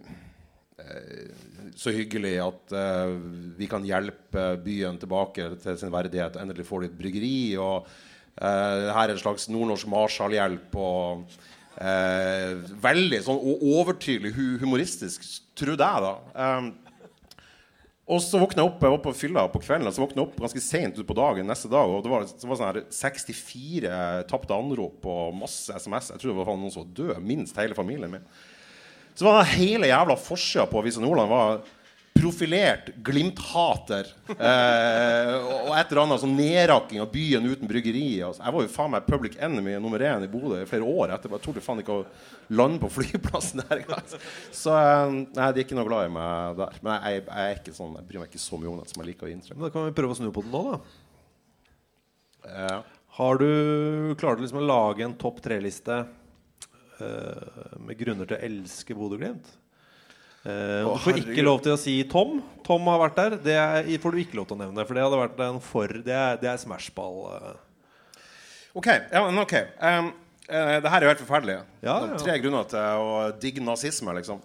så hyggelig at vi kan hjelpe byen tilbake til sin verdighet, og endelig får de et bryggeri, og her en slags nordnorsk Marshall-hjelp, og veldig sånn overtydelig humoristisk, trodde jeg da. Og så våknet jeg opp, jeg var på fylla på kvelden, og så våknet jeg opp ganske sent ut på dagen neste dag, og det var sånn her 64 tappte anrop og masse SMS. Jeg tror det var noen som var død, minst hele familien min. Så var det hele jævla forsida på Avisa Nordland var profilert Glimt-hater og et eller annet sånn nedrakking av byen uten bryggeri. Altså. Jeg var jo faen meg public enemy nummer 1 i Bodø i flere år etterpå. Jeg torde faen ikke å lande på flyplassen der. Så nei, de er ikke noe glad i meg der. Men jeg er ikke sånn, jeg bryr meg ikke så mye om det som jeg liker å inntrykk. Men da kan vi prøve å snu på den nå, da. Har du klart liksom å lage en topp 3-liste med grunner til å elske Bodø/Glimt? Du får ikke lov til å si Tom. Tom har vært der. Det får du ikke lov til å nevne, for det hadde vært det er smashball. Ok. Det her er jo helt forferdelig. 3 grunner til å digge nazisme, liksom.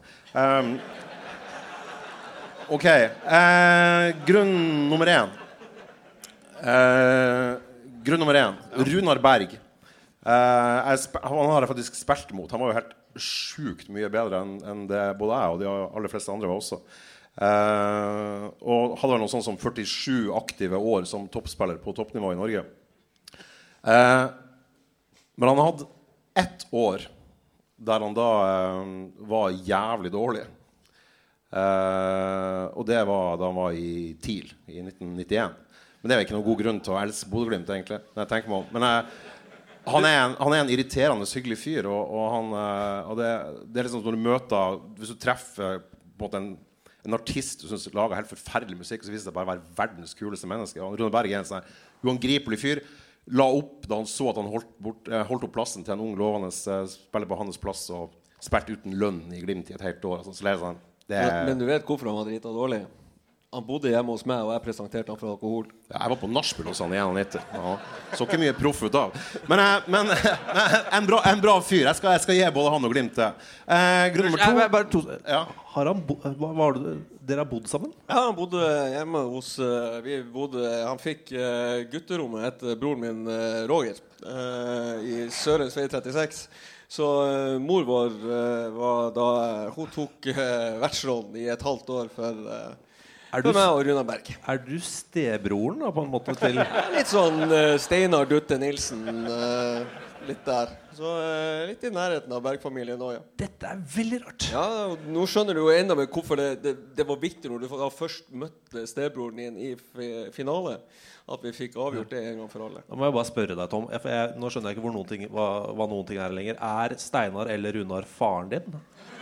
Ok. Grunn nummer 1. Runar Berg. Han har jeg faktisk spilt mot. Han var jo helt sjukt mye bedre enn det både jeg og de aller fleste andre var også. Og hadde vel noe sånn som 47 aktive år som toppspiller på toppnivå i Norge. Men han hadde 1 år der han da var jævlig dårlig. Og det var da han var i TIL i 1991. Men det er jo ikke noen god grunn til å elske Bodø/Glimt, egentlig, når jeg tenker meg om. Men han er en irriterende hyggelig fyr, og det er liksom når du møter, hvis du treffer på en måte en artist du synes lager helt forferdelig musikk, så viser det bare å være verdens kuleste menneske. Og Runar Berg er en sånn uangripelig fyr. La opp da han så at han holdt opp plassen til en ung lovende spiller på hans plass og spilte uten lønn i Glimt i et helt år. Så det sånn, men du vet hvorfor han var drita dårlig? Han bodde hjemme hos meg, og jeg presenterte han for alkohol. Ja, jeg var på nachspiel hos han i 91. Ja. Så ikke mye proff ut av. Men en bra fyr. Jeg skal gi både han og Glimt det. Grunn nummer 2. Dere har bodd sammen? Ja, han bodde hjemme hos han fikk gutterommet etter broren min Roger i Sørens vei 36. Så mor vår var da hun tok vertsrollen i et halvt år for meg og Runar Berg. Er du stebroren da, på en måte til? Litt sånn Steinar Dutte Nilsen, litt der. Så litt i nærheten av Berg-familien også, ja. Dette er veldig rart. Ja, nå skjønner du jo enda med hvorfor det var viktig når du først møtte stebroren din i finale, at vi fikk avgjort det en gang for alle. Da må jeg bare spørre deg, Tom. Nå skjønner jeg ikke hva noen ting er lenger. Er Steinar eller Runar faren din?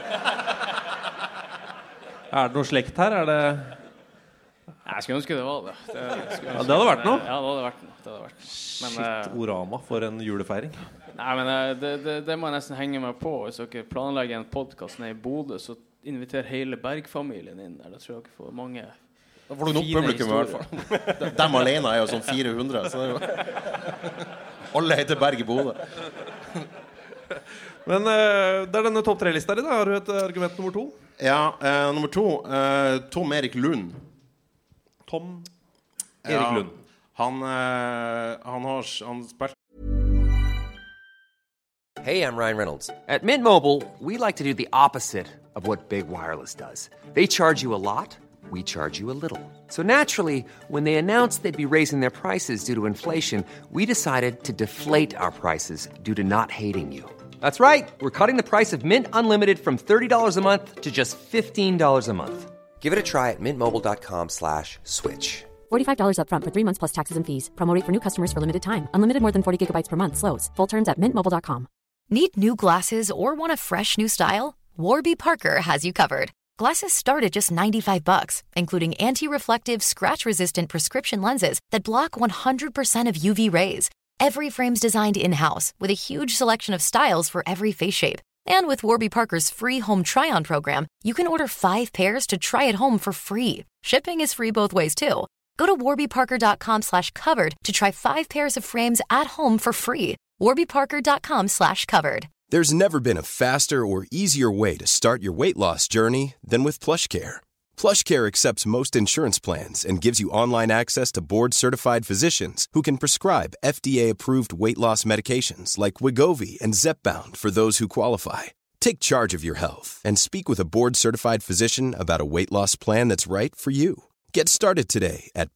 Er det noe slekt her? Er det... Jeg skulle ønske det var det. Det hadde vært noe? Ja, det hadde vært noe. Shit, Orama for en julefeiring. Nei, men det må jeg nesten henge meg på. Hvis dere planlegger en podcast nede i Bodø, så inviter hele Berg-familien inn der. Da tror jeg dere får mange da får du nok publikum i hvert fall. Dem alene er jo sånn 400. Så det er jo... Alle heter Berg i Bodø. Men det er denne topp 3-lista di da. Har du et argument nummer 2? Ja, nummer 2 Tom Erik Lund. Tom Erik Lund. Han spilt. Hey, I'm Ryan Reynolds. At Mint Mobile, we like to do the opposite of what Big Wireless does. They charge you a lot, we charge you a little. So naturally, when they announced they'd be raising their prices due to inflation, we decided to deflate our prices due to not hating you. That's right. We're cutting the price of Mint Unlimited from $30 a month to just $15 a month. Give it a try at mintmobile.com/switch. $45 up front for 3 months plus taxes and fees. Promo rate for new customers for limited time. Unlimited more than 40 gigabytes per month. Slows full terms at mintmobile.com. Need new glasses or want a fresh new style? Warby Parker has you covered. Glasses start at just $95, including anti-reflective, scratch-resistant prescription lenses that block 100% of UV rays. Every frame's designed in-house with a huge selection of styles for every face shape. And with Warby Parker's free home try-on program, you can order 5 pairs to try at home for free. Shipping is free both ways, too. Go to warbyparker.com/covered to try 5 pairs of frames at home for free. warbyparker.com/covered. There's never been a faster or easier way to start your weight loss journey than with PlushCare. PlushCare accepts most insurance plans and gives you online access to board-certified physicians who can prescribe FDA-approved weight loss medications like Wegovy and Zepbound for those who qualify. Take charge of your health and speak with a board-certified physician about a weight loss plan that's right for you. Get started today at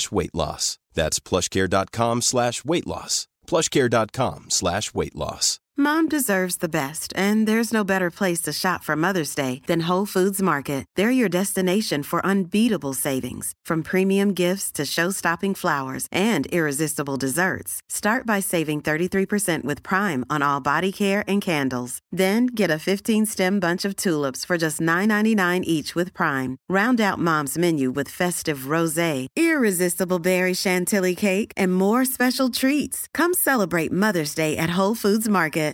plushcare.com/weight loss. That's plushcare.com/weight loss. plushcare.com/weight loss. Mom deserves the best, and there's no better place to shop for Mother's Day than Whole Foods Market. They're your destination for unbeatable savings, from premium gifts to show-stopping flowers and irresistible desserts. Start by saving 33% with Prime on all body care and candles. Then get a 15-stem bunch of tulips for just $9.99 each with Prime. Round out Mom's menu with festive rosé, irresistible berry chantilly cake, and more special treats. Come celebrate Mother's Day at Whole Foods Market.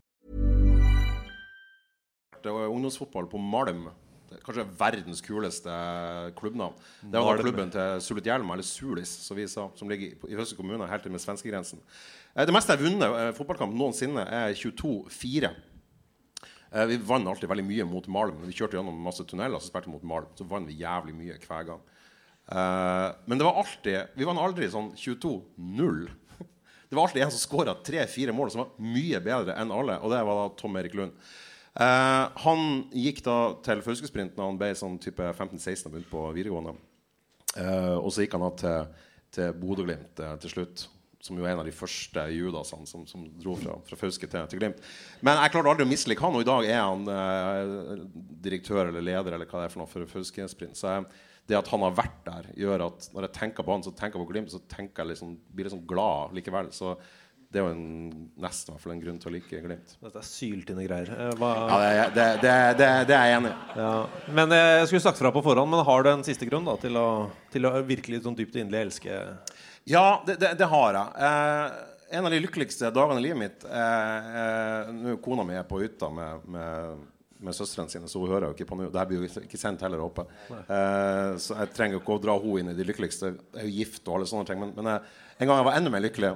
Det var ungdomsfotball på Malm. Kanskje verdens kuleste klubbnavn. Det var klubben til Sulit Hjelm, eller Sulis, som vi sa, som ligger i Høse kommune, helt til med svenskegrensen. Det meste jeg vunnet fotballkamp noensinne 22-4. Vi vann alltid veldig mye mot Malm. Vi kjørte gjennom masse tunneler, så spilte vi mot Malm. Så vann vi jævlig mye hver gang. Men det var alltid, vi vann aldri sånn 22-0. Det var alltid en som skåret 3-4 mål som var mye bedre enn alle, og det var da Tom Erik Lund. Han gikk da til Fauskesprinten når han ble sånn type 15-16 og begynte på videregående. Og så gikk han da til Bodø-Glimt til slutt, som jo en av de første judasene som dro fra Fauske til Glimt. Men jeg klarte aldri å mislike han, og i dag han direktør eller leder eller hva det for noe for Fauskesprint. Så det at han har vært der gjør at når jeg tenker på han, så tenker jeg på Glimt, så tenker jeg liksom, blir liksom glad likevel. Så det jo nesten i hvert fall en grunn til å like Glimt. Dette syltynne greier. Ja, det er jeg enig i. Ja. Men jeg skulle sagt fra på forhånd, men har du en siste grunn da, til å virkelig sånn dypt og inderlig elske? Ja, det har jeg. En av de lykkeligste dagene i livet mitt, nå kona mi på hytta med søstrene sine, så hun hører jo ikke på nå. Dette blir jo ikke sendt heller oppe. Så jeg trenger ikke å dra henne inn i de lykkeligste. Jeg er jo gift og alle sånne ting, men en gang jeg var enda mer lykkelig.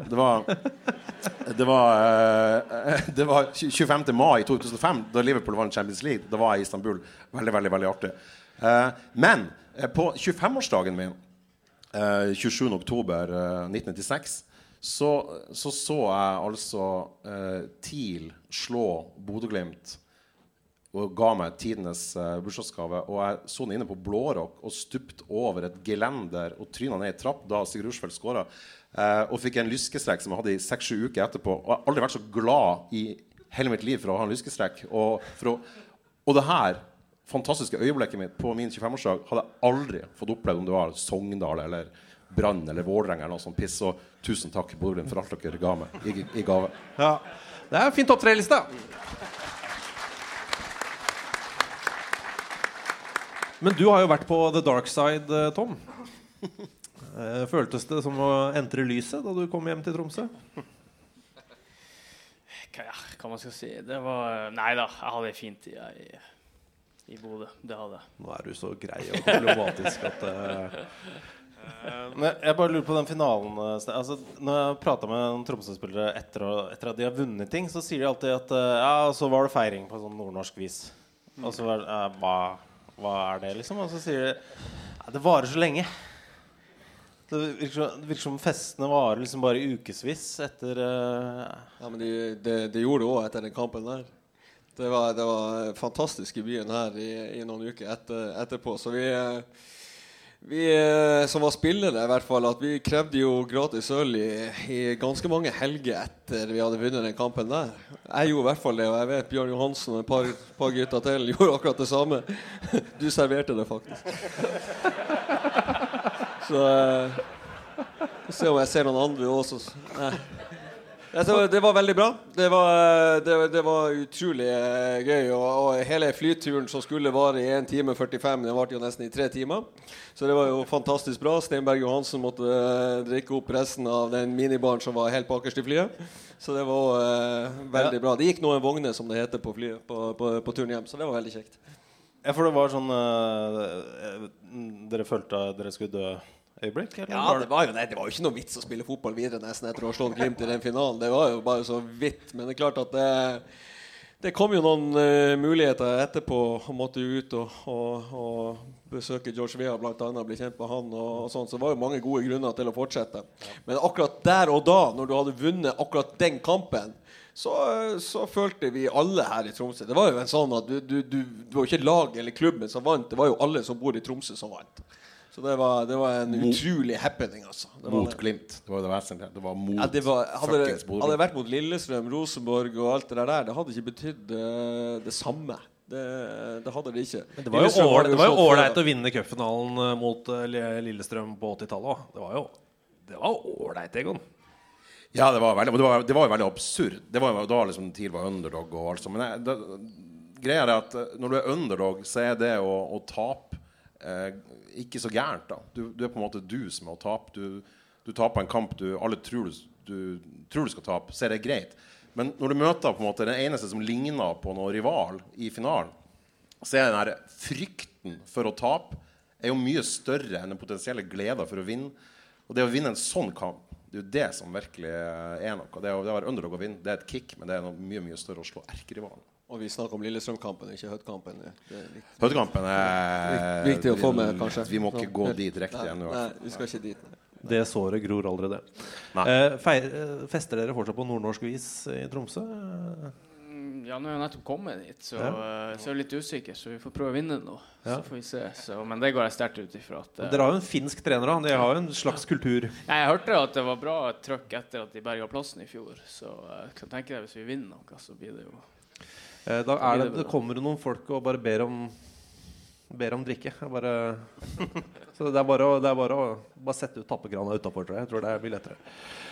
Det var 25. mai 2005, da Liverpool vant Champions League. Da var jeg i Istanbul. Veldig, veldig, veldig artig. Men på 25-årsdagen min, 27. oktober 1996, så jeg altså TIL slå Bodø-Glimt og ga meg tidenes bursdagsgave, og jeg så den inne på Blårock og stupt over et gelender og trynet ned i trapp da Sigurd Rushfeldt skåret, og fikk en lyskestrekk som jeg hadde i 6-7 uker etterpå, og jeg har aldri vært så glad i hele mitt liv for å ha en lyskestrekk, og det her fantastiske øyeblikket mitt på min 25-årsdag hadde jeg aldri fått opplevd om det var Sogndal eller Brann eller Vålerenga eller noe sånt piss, og tusen takk Bodø for alt dere ga meg i gave. Ja, det en fin topp 3-liste. Men du har jo vært på The Dark Side, Tom. Føltes det som å entre lyset da du kom hjem til Tromsø? Hva man skal si? Det var... Neida, jeg hadde en fin tid i Bodø. Det hadde jeg. Nå du så grei og diplomatisk at... Men jeg bare lurer på den finalen. Altså, når jeg prater med Tromsø-spillere etter at de har vunnet ting, så sier de alltid at ja, så var det feiring på sånn nordnorsk vis. Og så var det... Hva det liksom? Og så sier de ja, det varer så lenge. Det virker som festene varer liksom bare ukesvis etter Ja, men det gjorde det også etter den kampen der. Det var fantastisk i byen her i noen uker etterpå. Så vi som var spillere i hvert fall, at vi krevde jo gratis øl i ganske mange helger etter vi hadde vunnet den kampen der. Jeg gjorde i hvert fall det, og jeg vet Bjørn Johansen og et par gutter til gjorde akkurat det samme. Du serverte det faktisk. Så se om jeg ser noen andre også. Det var veldig bra. Det var utrolig gøy, og hele flyturen som skulle vare i 1 time 45, det var jo nesten i 3 timer. Så det var jo fantastisk bra. Steinberg Johansen måtte drikke opp resten av den minibaren som var helt bakerst i flyet. Så det var veldig bra. Det gikk noen vogner, som det heter på flyet, på turen hjem, så det var veldig kjekt. Ja, for det var sånn dere følte at dere skulle dø øyeblikk? Eller? Ja, det var jo ikke noe vits å spille fotball videre nesten etter å ha slått Glimt i den finalen. Det var jo bare så vidt, men det er klart at det kom jo noen muligheter etterpå å måtte ut og besøke George Weah blant annet, bli kjent med han og sånt, så det var jo mange gode grunner til å fortsette. Men akkurat der og da, når du hadde vunnet akkurat den kampen, så følte vi alle her i Tromsø. Det var jo en sånn at det var ikke lag eller klubben som vant, det var jo alle som bor i Tromsø som vant. Så det var en utrolig happening, altså. Mot Glimt. Det var det vesentlige. Det var mot hadde det vært mot Lillestrøm, Rosenborg og alt det der, det hadde ikke betydd det samme. Det hadde det ikke. Men det var jo ålreit å vinne cupfinalen mot Lillestrøm på 80-tallet også. Det var ålreit, Egon. Ja, det var jo veldig absurd. Det var da liksom TIL var underdog og alt sånt. Men greia at når du underdog, så det å tape ikke så gærent da. Du på en måte dus med å tape. Du taper en kamp alle tror du skal tape, så det greit. Men når du møter på en måte den eneste som ligner på noen rival i finalen, så den her frykten for å tape jo mye større enn den potensielle gleden for å vinne. Og det å vinne en sånn kamp, det jo det som virkelig noe. Det å være underdog å vinne, det et kick, men det noe mye, mye større å slå erkerivalen. Og vi snakker om Lillestrøm-kampen, ikke Hødd-kampen. Hødd-kampen viktig å få med, kanskje. Vi må ikke gå dit direkte igjen. Nei, vi skal ikke dit. Det såret gror allerede. Fester dere fortsatt på nordnorsk vis i Tromsø? Ja, nå jeg nettopp kommet dit, så jeg litt usikker, så vi får prøve å vinne nå. Så får vi se. Men det går jeg sterkt ut ifra. Dere har jo en finsk trener, da. Dere har jo en slags kultur. Jeg hørte at det var bra trøkk etter at de berget plassen i fjor, så jeg kan tenke deg hvis vi vinner noe, så blir det jo... Det kommer noen folk og bare ber om drikke. Så det er bare å sette ut tappekrana utenfor, tror jeg. Jeg tror det blir lettere.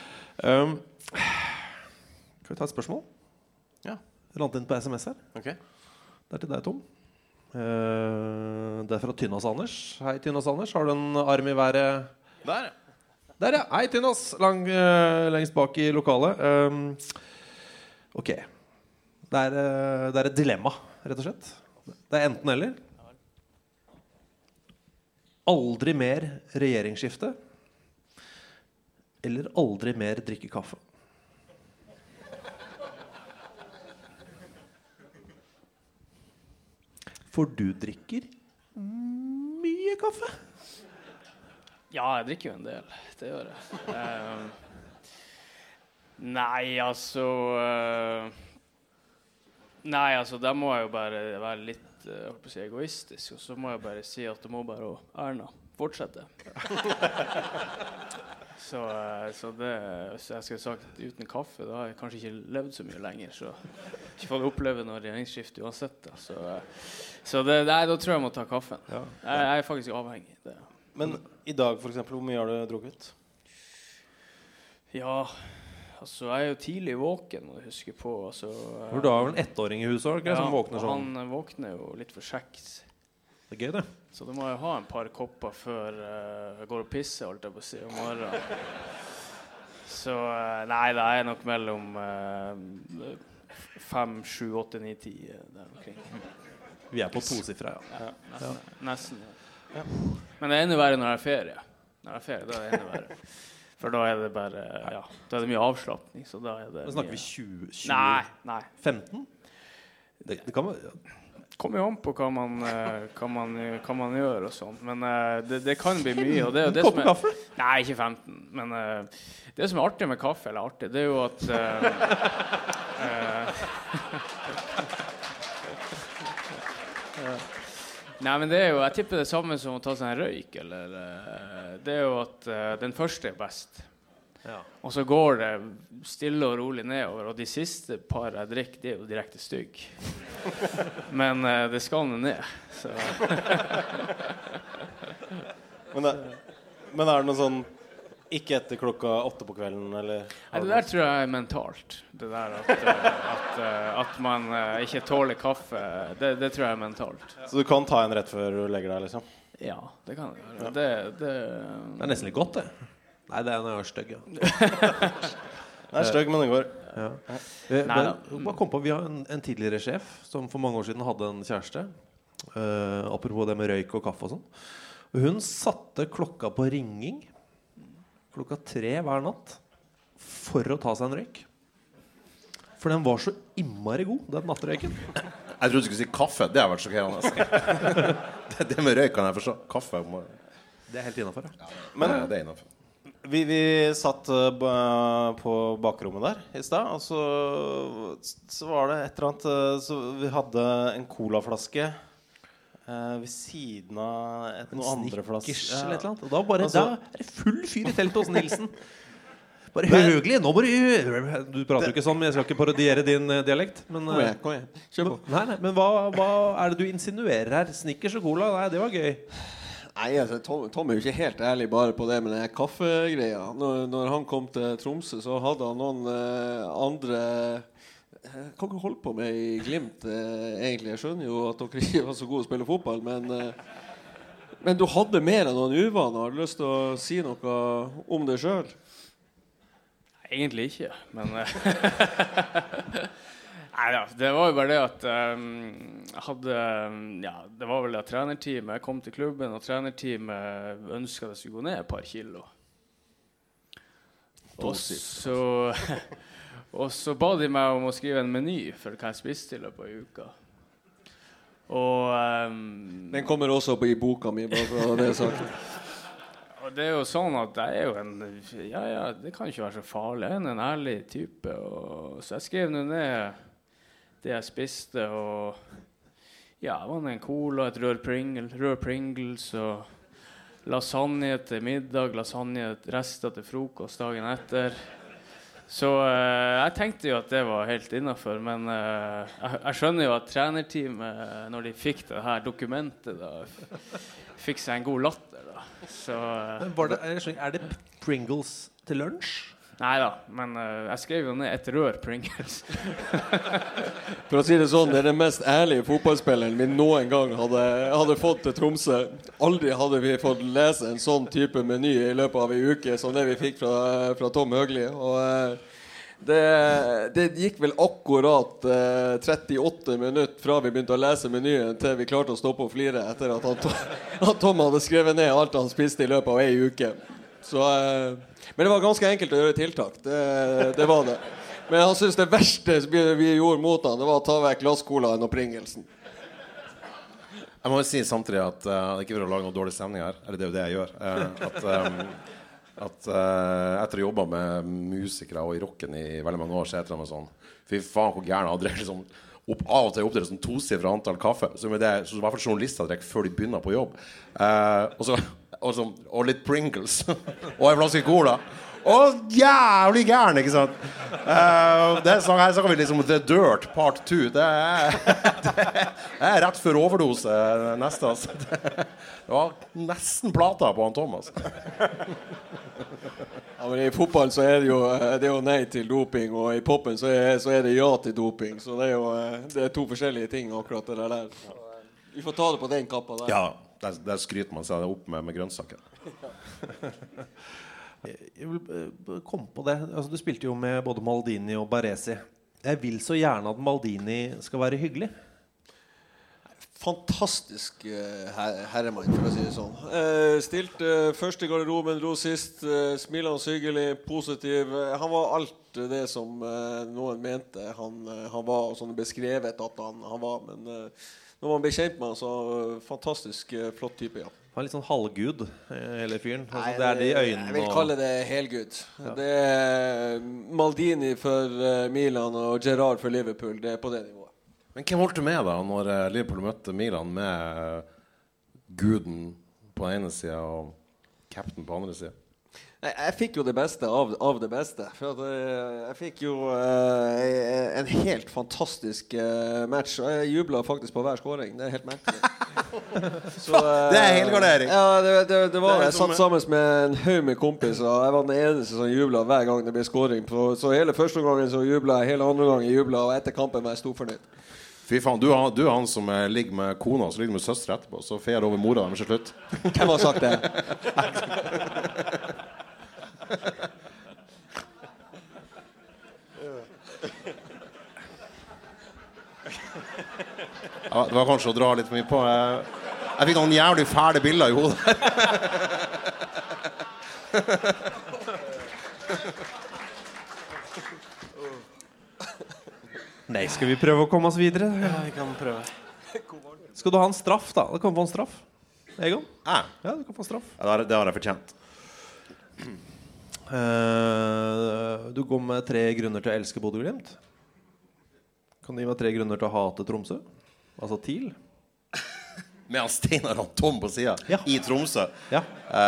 Kan vi ta et spørsmål? Ja. Rant inn på SMS her. Okay. Det til deg, Tom. Det fra Tynnas Anders. Hei, Tynnas Anders. Har du en arm i været? Der, ja. Hei, Tynnas. Lengst bak i lokalet. Ok. Det er et dilemma, rett og slett. Det er enten eller. Aldri mer regjeringsskifte. Eller aldri mer drikke kaffe. For du drikker mye kaffe. Ja, jeg drikker jo en del. Det gjør jeg. Nei, altså da må jeg jo bare være litt egoistisk, og så må jeg bare si at det må bare Erna fortsette. Så jeg skulle sagt at uten kaffe da har jeg kanskje ikke levd så mye lenger, så ikke fått oppleve noe regjeringsskifte uansett da. Så da tror jeg må ta kaffen. Ja. Jeg faktisk avhengig. Men i dag for eksempel, hvor mye har du drukket? Ja, altså jeg jo tidlig våken, må du huske på. For du har vel en 1-åring i huset, ikke? Som våkner sånn? Han våkner jo litt for 6. Det gøy det. Så da må jeg ha en par kopper før jeg går og pisser, holdt jeg på å si, om morgenen. Så nei, det nok mellom 5, 7, 8, 9, 10 der omkring. Vi på tosifra, ja. Nesten. Ja. Men det enda verre når jeg ferie. Når jeg ferie, da det enda verre. For da det bare, da det mye avslappning, så da det... Men snakker vi 20? Nei. 15? Det kan være... Kommer jo an på hva man gjør og sånt, men det kan bli mye, og det jo det som kaffe? Nei, ikke 15, men det som artig med kaffe, eller artig, det jo at Nei, men det jo, jeg tipper det samme som å ta seg en røyk, eller det jo at den første best. Ja. Og så går det stille og rolig nedover, og de siste par jeg drikker, det jo direkte stygg. Men det skal ned. Så. men det noe sånn ikke etter klokka 8 på kvelden, eller? Nei, det der tror jeg mentalt. Det der at man ikke tåler kaffe, det tror jeg mentalt. Så du kan ta en rett før du legger deg, liksom? Ja, det kan jeg gjøre. Ja. Det nesten litt godt, det. Nei, det når jeg støgg, ja. Det støgg, men det går. Ja. Bare kom på, vi har en tidligere sjef som for mange år siden hadde en kjæreste. Apropos det med røyk og kaffe og sånn. Hun satte klokka på ringing 3 hver natt for å ta seg en røyk. For den var så innmari god, den nattrøyken. Jeg trodde du skulle si kaffe, det har vært sjokkerende. Det med røyk kan jeg forstå. Kaffe det helt innenfor, ja. Men det innenfor. Vi satt på bakrommet der i sted, og så var det et eller annet, så vi hadde en colaflaske Ved siden av noen andre plass. Snickers eller et eller annet. Og da bare, da det full fyr I teltet hos Nilsen. Bare høglig, nå må du prater jo ikke sånn, men jeg skal ikke parodiere din dialekt. Men, kom igjen. Kjør på. Nei, men hva det du insinuerer her? Snickers og cola? Nei, det var gøy. Nei, altså, Tom jo ikke helt ærlig bare på det med den kaffegreia. Når han kom til Tromsø, så hadde han noen andre kan ikke holde på med I Glimt egentlig. Jeg skjønner jo at dere ikke var så gode å spille fotball, men du hadde mer enn noen uvaner. Har du lyst til å si noe om det selv? Egentlig ikke, men Neida, det var jo bare det at jeg hadde, det var vel det at trenerteamet, jeg kom til klubben, og trenerteamet ønsket at jeg skulle gå ned et par kilo. Og så ba de meg om å skrive en meny for hva jeg spiste I løpet av uka. Og den kommer også opp I boka mi, bare for det sagt. Og det jo sånn at jeg jo det kan ikke være så farlig. Jeg en ærlig type. Så jeg skrev ned det jeg spiste, og det var en cola, et rør Pringles, og lasagne til middag, lasagne rester til frokost dagen etter. Så jeg tenkte jo at det var helt innenfor, men jeg skjønner jo at trenerteamet, når de fikk det her dokumentet, da, fikk seg en god latter. Da. Så, det Pringles til lunsj? Neida, men jeg skrev jo ned et rør Pringles. For å si det sånn, det det mest ærlige fotballspilleren vi noen gang hadde fått til Tromsø. Aldri hadde vi fått lese en sånn type meny I løpet av en uke som det vi fikk fra Tom Høgli. Og det gikk vel akkurat 38 minutter fra vi begynte å lese menyen til vi klarte å stoppe og flire etter at Tom hadde skrevet ned alt han spiste I løpet av en uke. Så, men det var ganske enkelt å gjøre tiltak, det var det. Men han synes det verste vi gjorde mot han, det var å ta vekk glasscolaen og Pringelsen. Jeg må jo si samtidig at ikke for å lage noe dårlig stemning her, eller det jo det jeg gjør, at etter å jobbe med musikere og I rocken I veldig mange år, så heter det meg sånn, fy faen hvor gærne han drev liksom av og til oppdrevet sånn 2-sifret antall kaffe, så I hvert fall journalister drev før de begynner på jobb, og litt Pringles og en flaske cola og jævlig gæren, ikke sant det sånn her snakker vi liksom The Dirt part 2 det rett før overdose neste altså. Det var nesten plata på han Thomas Ja, men I fotball så det jo nei til doping, og I poppen så det ja til doping, så det to forskjellige ting akkurat det der. Vi får ta det på den kappa der. Ja, der skryter man seg opp med grønnsaker. Jeg vil komme på det. Altså, du spilte jo med både Maldini og Baresi. Jeg vil så gjerne at Maldini skal være hyggelig. Fantastisk herremann, for å si det sånn. Stilte først I garderoben, dro sist, smilende og hyggelig, positiv. Han var alt det som noen mente han var, og som det beskrevet at han var. Men når man ble kjent med han, så fantastisk flott type, ja. Han litt sånn halvgud, hele fyren. Altså, det de øynene jeg vil kalle det helgud. Ja. Det Maldini for Milan og Gerrard for Liverpool, det på det nivået. Men hvem holdt du med da når Liverpool møtte Milan med guden på ene siden og captain på andre siden? Nei, jeg fikk jo det beste av det beste. For at jeg fikk jo en helt fantastisk match, og jeg jublet faktisk på hver scoring. Det helt merkelig. Så, det helgardering. Ja, det var jeg satt sammen med en haug med kompiser, og jeg var den eneste som jublet hver gang det ble scoring. Så hele første gangen så jublet jeg, hele andre gangen jublet, og etter kampen var jeg stor fornøyd. Fy faen, du er han som ligger med kona, så ligger med søstre etterpå, så fer over mora dem til slutt. Hvem har sagt det? Ja, det var kanskje å dra litt mye på. Jeg fikk noen jævlig fæle bilder I hodet. Nei, skal vi prøve å komme oss videre? Ja, vi kan prøve. Skal du ha en straff da? Du kan få en straff. Egon? Ja, du kan få en straff. Ja, det har jeg fortjent. Du går med 3 grunner til å elske Bodø Glimt. Kan det gi meg 3 grunner til å hate Tromsø? Altså TIL. med han Steinar og Tom på siden I Tromsø. Ja.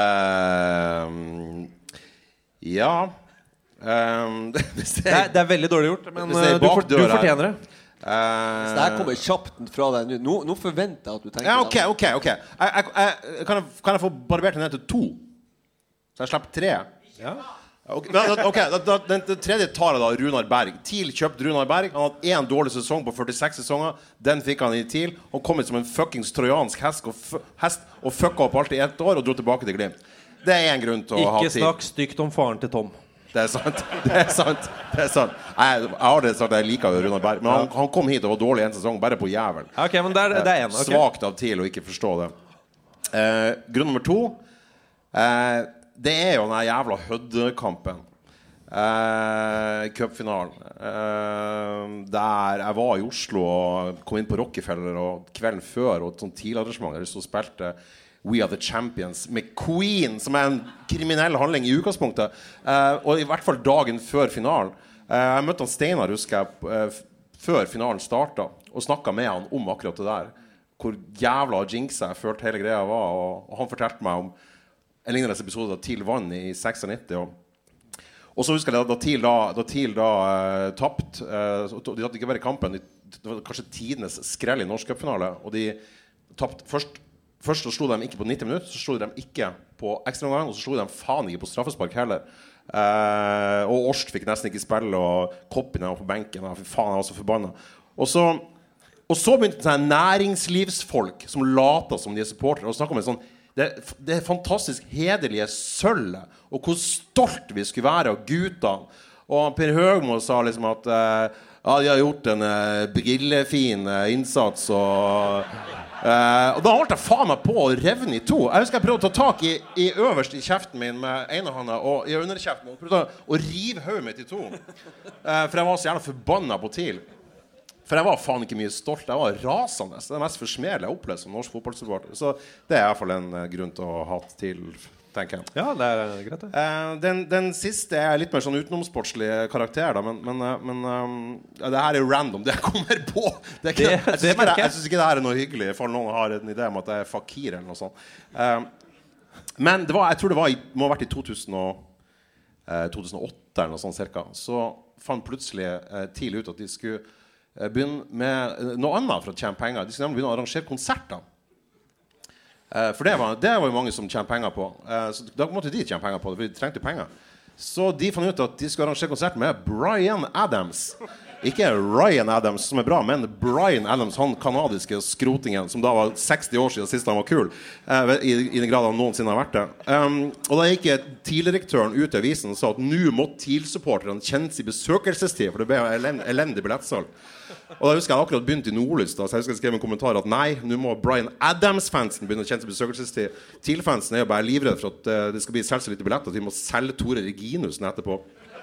Det er veldig dårlig gjort, men du fortjener det. Så det her kommer kjapt fra deg nå forventer jeg at du tenker ok. Kan jeg få barbert den ned til 2? Så jeg slipper 3. Ja. Den tredje tar jeg da Runar Berg. TIL kjøpte Runar Berg. Han hadde en dårlig sesong på 46 sesonger. Den fikk han I TIL. Han kom ut som en fuckings trojansk hest og fucka opp alt I 1 år og dro tilbake til Glimt. Det en grunn til å ha TIL. Ikke snakk stygt om faren til Tom. Det er sant. Jeg har det sagt at jeg liker Runar Berg, men han kom hit og var dårlig en sesong bare på jævel. Ok, men det er en. Svagt av TIL å ikke forstå det. Grunn nummer 2 det jo den jævla Hødde-kampen. Cupfinalen. Der jeg var I Oslo og kom inn på Rockefeller og kvelden før og et sånt TIL-arrangement der så spilte We Are The Champions med Queen, som en kriminell handling I utgangspunktet. Og I hvert fall dagen før finalen. Jeg møtte han Steinar, husker jeg, før finalen startet, og snakket med han om akkurat det der. Hvor jævla jinxa jeg følte hele greia var, og han fortalte meg om en lignende episode da TIL vann I 96. Og så husker jeg da TIL tapt, de hadde ikke vært I kampen, det var kanskje tidenes skrell I norsk cupfinale, og de tapt først så slo de ikke på 90 minutter, så slo de ikke på ekstra omgang, og så slo de faen ikke på straffespark heller. Og Orst fikk nesten ikke spille, og Koppin var på benken, og faen jeg var så forbannet. Og så begynte sånne næringslivsfolk som lata som de supportere, og snakket om en sånn det fantastisk hederlige sølvet, og hvor stolt vi skulle være av guttene. Og Per Høgmo sa liksom at de har gjort en brillefin innsats, og da holdt jeg faen meg på å revne I 2. Jeg husker jeg prøvde å ta tak I øverst I kjeften min med ene hånda og I underkjeften og prøvde å rive hodet mitt I 2. For jeg var så gjerne forbannet på TIL. For jeg var faen ikke mye stolt. Jeg var rasende. Det mest forsmedelige jeg opplevde som norsk fotballsupporter. Så det I hvert fall en grunn til å ha TIL, tenker jeg. Ja, det greit det. Den siste litt mer sånn utenomsportslig karakter da, men det her random. Det jeg kommer på. Jeg synes ikke det her noe hyggelig for noen har en idé om at jeg fakir eller noe sånt. Men jeg tror det må ha vært I 2008 eller noe sånt cirka. Så fant plutselig TIL ut at de skulle begynne med noe annet for å tjene penger. De skulle nemlig begynne å arrangere konserter. For det var jo mange som tjente penger på. Så da måtte de tjene penger på det, for de trengte penger. Så de fant ut at de skulle arrangere konsert med Bryan Adams. Ikke Ryan Adams, som bra, men Bryan Adams, han kanadiske skrotingen, som da var 60 år siden sist han var kul, I den grad han noensinne har vært det. Og da gikk TIL-direktøren ut I avisen og sa at nå må TIL-supporterne kjenne sin besøkelsestid, for det ble elendig billettsalg. Og da husker jeg akkurat begynt I Nordlys da, så jeg husker jeg skrev en kommentar at nei, nå må Bryan Adams-fansen begynne å kjenne sin besøkelsestid. TIL-fansen jo bare livredd for at det skal bli selv så lite billett at vi må selge Tore Reginussen etterpå.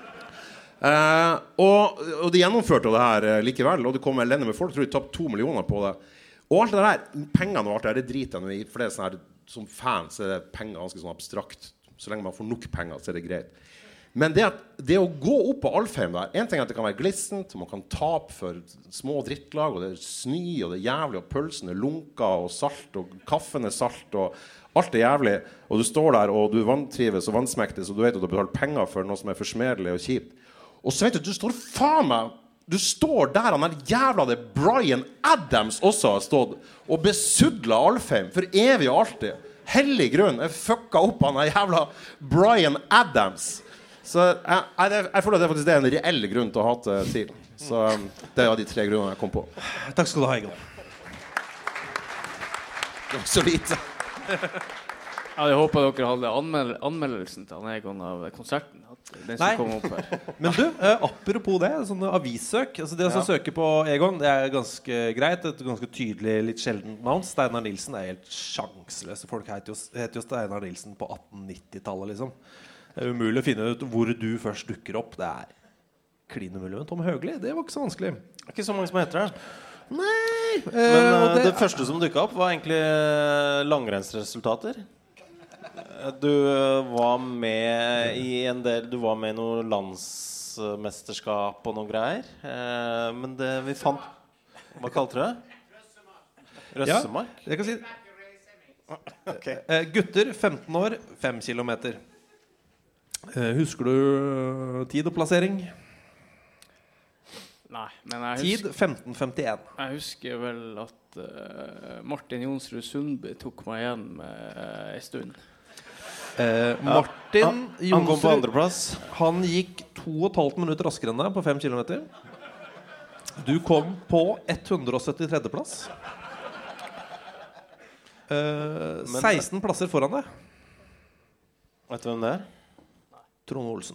Og de gjennomførte det her likevel, og det kom elendig med folk. Jeg tror de tappte 2 millioner på det. Og alt det der, pengene og alt det der, det driter jeg I, for det sånn her, som fan så det penger ganske sånn abstrakt. Så lenge man får nok penger, så det greit. Men det å gå opp på Alfheim der, en ting at det kan være glissent, man kan tape for små drittlag, og det snø, og det jævlig, og pølsen lunka, og salt, og kaffen salt, og alt jævlig, og du står der, og du vantrives og vansmektig, så du vet at du har betalt penger for noe som forsmedelig og kjipt. Og så vet du står faen meg, du står der han jævla det Bryan Adams også har stått, og besudlet Alfheim for evig og alltid. Hellig grunn, jeg fucka opp han jævla Bryan Adams. Så jeg føler at det faktisk en reell grunn til å hate TIL. Så det var de 3 grunnene jeg kom på. Takk skal du ha, Egon. Det var så lite. Jeg håper dere hadde anmeldelsen til han Egon av konserten. Den som kom opp her. Men du, apropos det, sånne avissøk. Altså det å søke på Egon, det ganske greit. Et ganske tydelig, litt sjeldent navn. Steinar Nilsen helt sjanseløs. Folk heter jo Steinar Nilsen på 1890-tallet, liksom. Det umulig å finne ut hvor du først dukker opp. Det klinumulig. Men Tom Høgli, det var ikke så vanskelig. Det ikke så mange som heter det. Nei. Men det første som dukket opp var egentlig langrennsresultater. Du var med I en del. Du var med I noe landsmesterskap og noen greier. Men det vi fant, hva kalte du det? Røssemark? Ja, jeg kan si Okay. Gutter, 15 år, 5 kilometer. Husker du tid og plassering? Nei, men jeg Tid 15:51. Jeg husker vel at Martin Jonsrud Sundby tok meg igjen med en stund. Martin Jonsrud, han kom på andreplass. Han gikk 2,5 minutter raskere enn deg på 5 kilometer. Du kom på 173. plass. 16 plasser foran deg. Vet du hvem det er? Trond Olsen.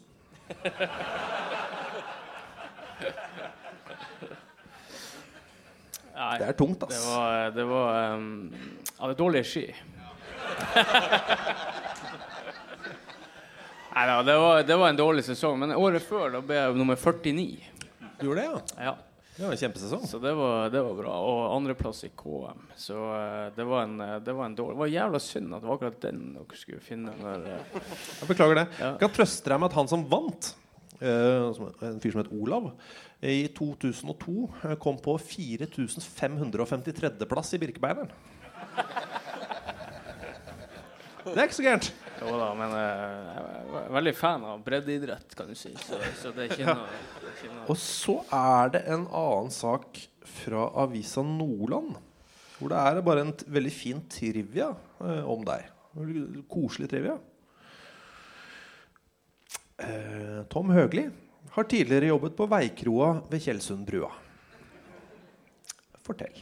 Nei, det er tungt, ass. Det var hadde dårlige ski. Nei, det var en dårlig sesong, men året før da ble jeg nummer 49. Du gjorde det, ja? Ja. Det var en kjempesesong. Så det var bra, og andreplass i KM. Så det var en dårlig. Det var jævla synd at det var akkurat den dere skulle finne når, Jeg beklager det. Jeg kan trøste deg med at han som vant, en fyr som het Olav, i 2002 kom på 4553. plass i Birkebeineren. Det er ikke så gærent. Jo da, men jeg var veldig fan av breddeidrett, kan du si. Så det er ikke noe, Og så er det en annen sak fra Avisa Nordland, hvor det er bare en veldig fin trivia om deg. Koselig trivia. Tom Høgli har tidligere jobbet på veikroa ved Kjelsundbrua. Fortell.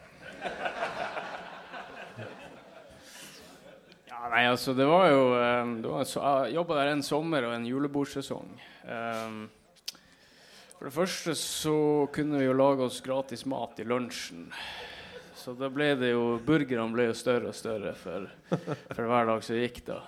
Ja, nei, altså det var jo jeg jobbet der en sommer og en julebordsesong. For det første så kunne vi jo lage oss gratis mat i lunsjen. Så da ble det jo, burgerne ble jo større og større for hver dag som gikk da.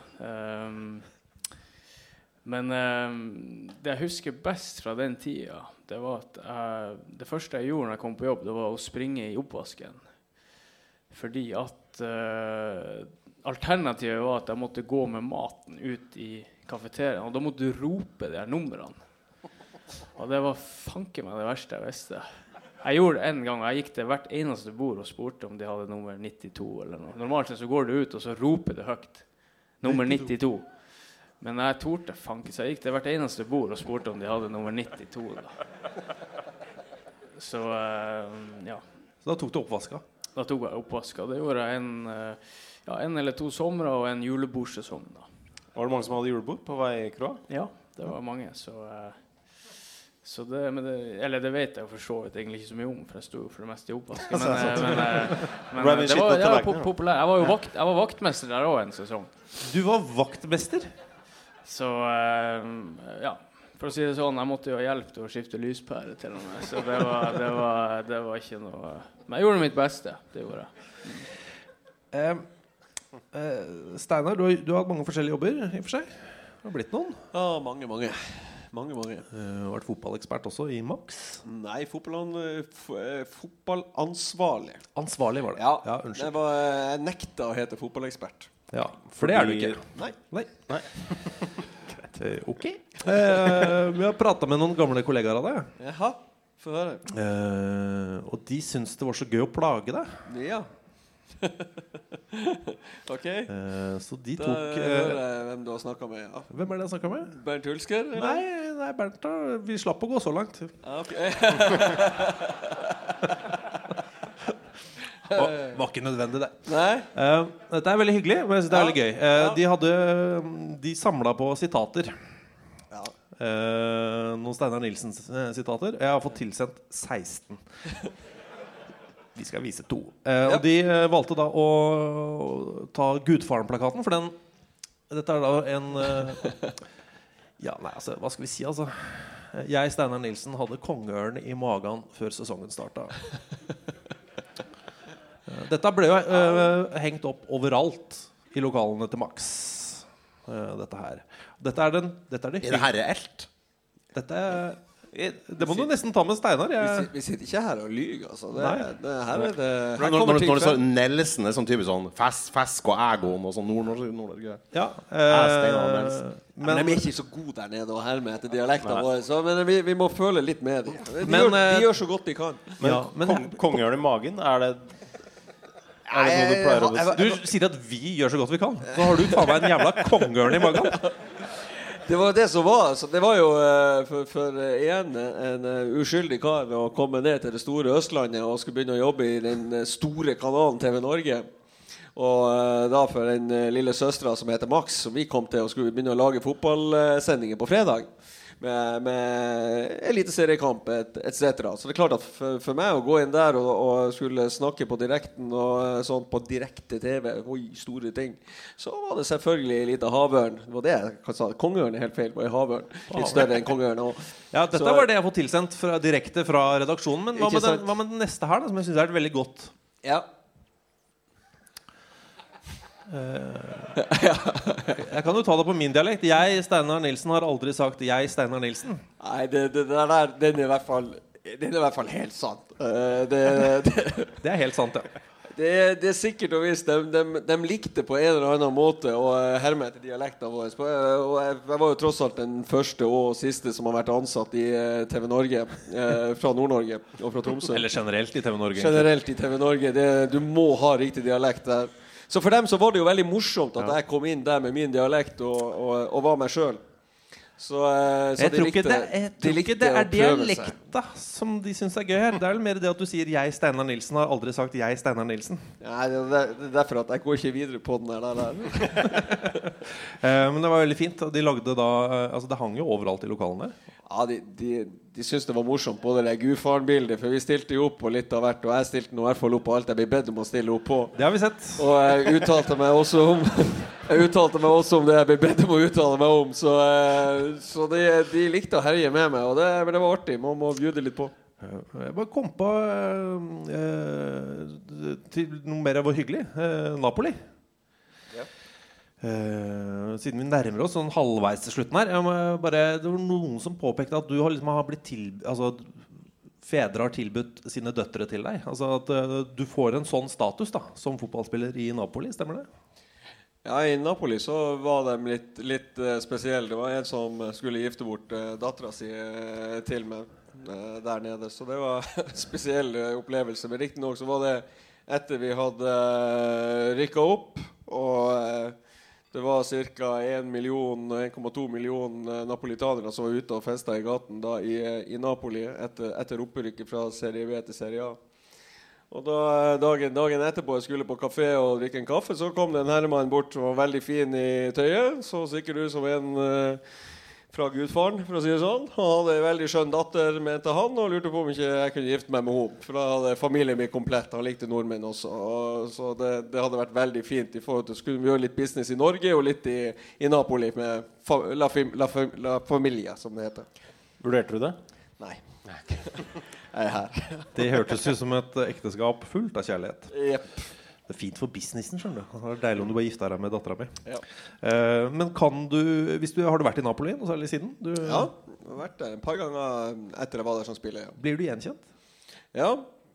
Men det jeg husker best fra den tida, det var at det første jeg gjorde når jeg kom på jobb, det var å springe i oppvasken. Fordi at alternativet var at jeg måtte gå med maten ut i kafeteriaen, og da måtte du rope de her numrene. Og det var fanke meg det verste jeg visste. Jeg gjorde det en gang, og jeg gikk til hvert eneste bord og spurte om de hadde nummer 92 eller noe. Normalt så går du ut og så roper det høyt. Nummer 92. Men jeg torde fanke, så jeg gikk til hvert eneste bord og spurte om de hadde nummer 92 da. Så, ja. Så da tok du oppvaska? Da tok jeg oppvaska. Det gjorde jeg en eller to sommer og en julebordsesong da. Var det mange som hadde julebord på vei i Kroa? Ja, det var mange, så det, men det vet jeg for så vidt egentlig ikke så mye om, for jeg stod for det meste i oppvasken. Men det var populær. Jeg var vaktmester der også en sesong. Du var vaktmester? Så, ja, for å si det sånn, jeg måtte jo ha hjelp til å skifte lyspære til og med, så det var ikke noe, men jeg gjorde mitt beste, det gjorde jeg. Steinar, du har hatt mange forskjellige jobber, i og for seg. Det har blitt noen? Ja, mange. Vært fotballekspert også i Max? Nei, fotballansvarlig. Ansvarlig var det? Ja, unnskyld. Jeg nekta å hete fotbalлекspert. Ja, for det er du ikke. Nei. Greit. Ok. Vi har pratet med noen gamle kollegaer av deg. Jaha, få høre. Og de syntes det var så gøy å plage deg. Ja. Ok. Så de da tok hører jeg hvem du har snakket med, ja. Hvem er det jeg snakket med? Bernt Hulsker, eller? Nei, Bernt, vi slapp å gå så langt. Ok. Var ikke nødvendig det. Nei. Dette er veldig hyggelig, men jeg synes det er veldig gøy. De samlet på sitater. Ja. Noen Steinar Nilsens sitater. Jeg har fått tilsendt 16. Vi skal vise 2. Og de valgte da å ta Gudfaren-plakaten, for dette er da en ja, nei, altså, hva skal vi si, altså? Jeg, Steinar Nilsen, hadde kongeørn i magen før sesongen startet. Dette ble jo hengt opp overalt i lokalene til Max. Dette her. Dette er det her reelt? Det må du nesten ta med Steinar. Vi sitter ikke her og lyger, altså. Her er det når det står Nelson er sånn typisk sånn Fesk og Egon og sånn Nord-Norge. Ja, men de er ikke så gode der nede og herme etter dialekten vår, så, men vi må føle litt med dem. De gjør så godt de kan. Men kongeørn i magen, er det... Er det noe du pleier å beskrive? Du sier at vi gjør så godt vi kan. Så har du faen meg en jævla kongeørn i magen. Det var det som var. Så det var jo for igjen en uskyldig kar å komme ned til det store Østlandet og skulle begynne å jobbe i den store kanalen TV Norge. Og da for den lille søstra som heter Max, som vi kom til og skulle begynne å lage fotballsendinger på fredag med eliteseriekamp etc. Så det er klart at for meg å gå inn der og skulle snakke på direkten og sånt på direkte TV, store ting, så var det selvfølgelig litt av havørn. Det var det jeg sa, kongeørn helt feil, var havørn. Litt større enn kongeørn. Ja, dette var det jeg har fått tilsendt direkte fra redaksjonen. Men hva med den neste her da, som jeg synes er veldig godt? Ja. Jeg kan jo ta det på min dialekt. Jeg, Steinar Nilsen, har aldri sagt jeg, Steinar Nilsen. Nei, den er i hvert fall helt sant. Det er helt sant, ja. Det er sikkert og visst. De likte på en eller annen måte å herme etter dialekten vår. Og jeg var jo tross alt den første og siste som har vært ansatt i TV Norge fra Nord-Norge og fra Tromsø. Eller generelt i TV Norge. Generelt i TV Norge. Du må ha riktig dialekt der. Så for dem så var det jo veldig morsomt at jeg kom inn der med min dialekt og var meg selv. Så jeg tror ikke det er dialekta som de synes er gøy her. Det er vel mer det at du sier jeg, Steinar Nilsen, har aldri sagt jeg, Steinar Nilsen. Nei, det er derfor at jeg går ikke videre på den der. Men det var veldig fint. De lagde da, altså det hang jo overalt i lokalene. Ja, de syntes det var morsomt på det Gudfaren-bildet, for vi stilte jo opp på litt av hvert, og jeg stilte nå i hvert fall opp på alt jeg ble bedt om å stille opp på. Det har vi sett. Og jeg uttalte meg også om det jeg ble bedt om å uttale meg om, så de likte å herje med meg, men det var artig, man må bjude litt på. Jeg bare kom på til noe mer hvor hyggelig. Napoli. Siden vi nærmer oss sånn halvveis til slutten her, det var noen som påpekte at du har blitt fedre har tilbudt sine døtre til deg. Altså at du får en sånn status da, som fotballspiller i Napoli, stemmer det? Ja, i Napoli så var de litt spesielle. Det var en som skulle gifte bort datteren sin til meg der nede, så det var en spesiell opplevelse. Men riktig nok så var det etter vi hadde rykket opp, og det var ca. 1,2 millioner napolitanere som var ute og festet i gaten da i Napoli etter opprykket fra Serie B til Serie A. Og da dagen etterpå jeg skulle på kafé og drikke en kaffe, så kom det en herremann bort som var veldig fin i tøyet. Så sikkert ut som en fra Gudfaren, for å si det sånn. Han hadde en veldig skjønn datter, mente han, og lurte på om ikke jeg kunne gifte meg med henne. For da hadde familien min komplett. Han likte nordmenn også. Så det hadde vært veldig fint i forhold til å skulle gjøre litt business i Norge og litt i Napoli med La Familia, som det heter. Vurderte du det? Nei. Jeg er her. Det hørtes ut som et ekteskap fullt av kjærlighet. Jepp. Det er fint for businessen, skjønner du. Det er deilig om du bare gifter deg med datteren min. Ja. Men kan du, har du vært i Napoli noe særlig siden? Ja, jeg har vært der et par ganger etter jeg var der som spiller. Ja. Blir du gjenkjent? Ja,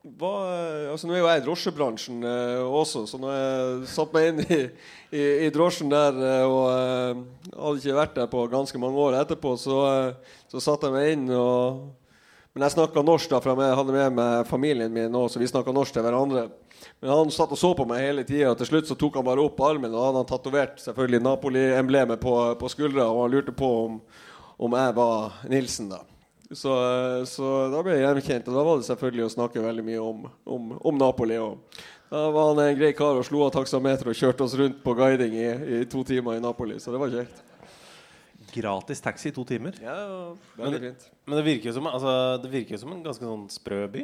nå er jo jeg i drosjebransjen også, så når jeg satt meg inn i drosjen der og hadde ikke vært der på ganske mange år etterpå, så satt jeg meg inn men jeg snakket norsk da, for jeg hadde med meg familien min også, så vi snakket norsk til hverandre. Men han satt og så på meg hele tiden, og til slutt så tok han bare opp armen, og hadde han tatovert selvfølgelig Napoli-emblemet på skuldra, og han lurte på om jeg var Nilsen da. Så da ble jeg gjenkjent, og da var det selvfølgelig å snakke veldig mye om Napoli. Og da var han en grei kar og slo av taksameter og kjørte oss rundt på guiding i 2 timer i Napoli, så det var kjekt. Gratis taxi i 2 timer? Ja, veldig fint. Men det virker jo som en ganske sånn sprø by.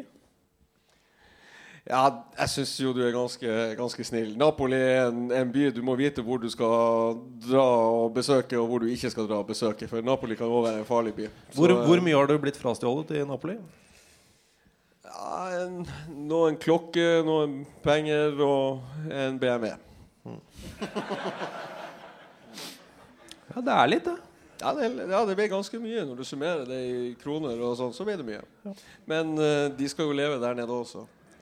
Ja, jeg synes jo du er ganske snill. Napoli er en by du må vite hvor du skal dra og besøke, og hvor du ikke skal dra og besøke, for Napoli kan også være en farlig by. Hvor mye har du blitt frastjålet i Napoli? Ja, noen klokke, noen penger og en BMW. Ja, det er litt det. Ja, det ble ganske mye. Når du summerer det i kroner og sånn, så ble det mye. Ja. Men de skal jo leve der nede også.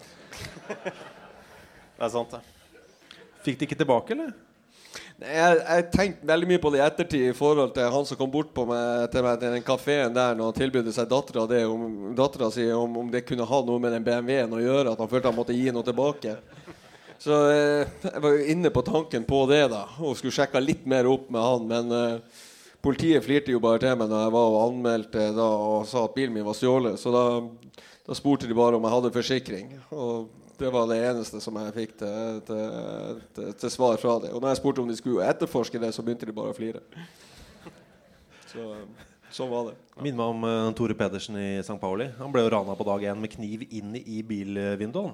Det er sant, det. Fikk de ikke tilbake, eller? Nei, jeg tenkte veldig mye på det i ettertid i forhold til han som kom bort til meg til den kaféen der når han tilbydde seg datteren si om det kunne ha noe med den BMW-en å gjøre, at han følte han måtte gi noe tilbake. Så jeg var jo inne på tanken på det da, og skulle sjekke litt mer opp med han, men politiet flirte jo bare til meg når jeg var og anmeldte da, og sa at bilen min var stjålet, så da spurte de bare om jeg hadde forsikring, og det var det eneste som jeg fikk til svar fra det. Og når jeg spurte om de skulle etterforske det, så begynte de bare å flire. Så sånn var det. Minner meg om Tore Pedersen i St. Pauli. Han ble jo ranet på dag 1 med kniv inn i bilvinduene.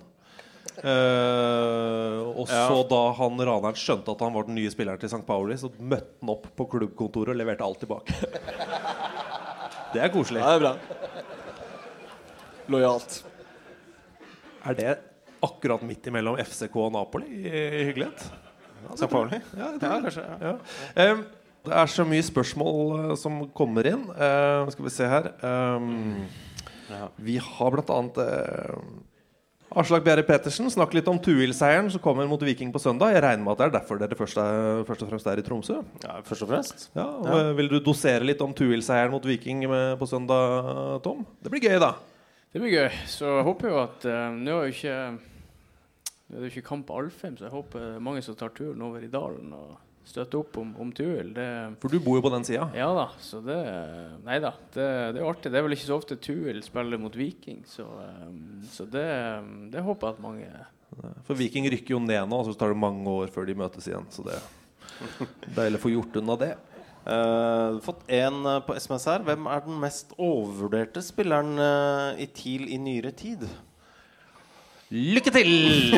Og så da raneren skjønte at han var den nye spilleren til St. Pauli, så møtte han opp på klubbkontoret og leverte alt tilbake. Det er koselig. Ja, det er bra. Lojalt. Er det akkurat midt imellom FCK og Napoli i hyggelighet? St. Pauli? Ja, det er kanskje. Ja. Det er så mye spørsmål som kommer inn. Skal vi se her. Vi har blant annet Aslak Bjerre Petersen snakker litt om Tuil-seieren som kommer mot Viking på søndag. Jeg regner med at det er derfor dere først og fremst er i Tromsø. Ja, først og fremst. Ja, vil du dosere litt om Tuil-seieren mot Viking på søndag, Tom? Det blir gøy da. Det blir gøy, så jeg håper jo at nå er det jo ikke kamp på Alfheim, så jeg håper mange som tar turen over i dalen og støtter opp om Tuil. For du bor jo på den siden. Ja da, så det er jo artig. Det er vel ikke så ofte Tuil spiller mot Viking, så det håper jeg at mange... For Viking rykker jo ned nå, så tar det mange år før de møtes igjen, så det er deilig å få gjort unna det. Fått en på SMS her. Hvem er den mest overvurderte spilleren i TIL i nyere tid? Lykke til!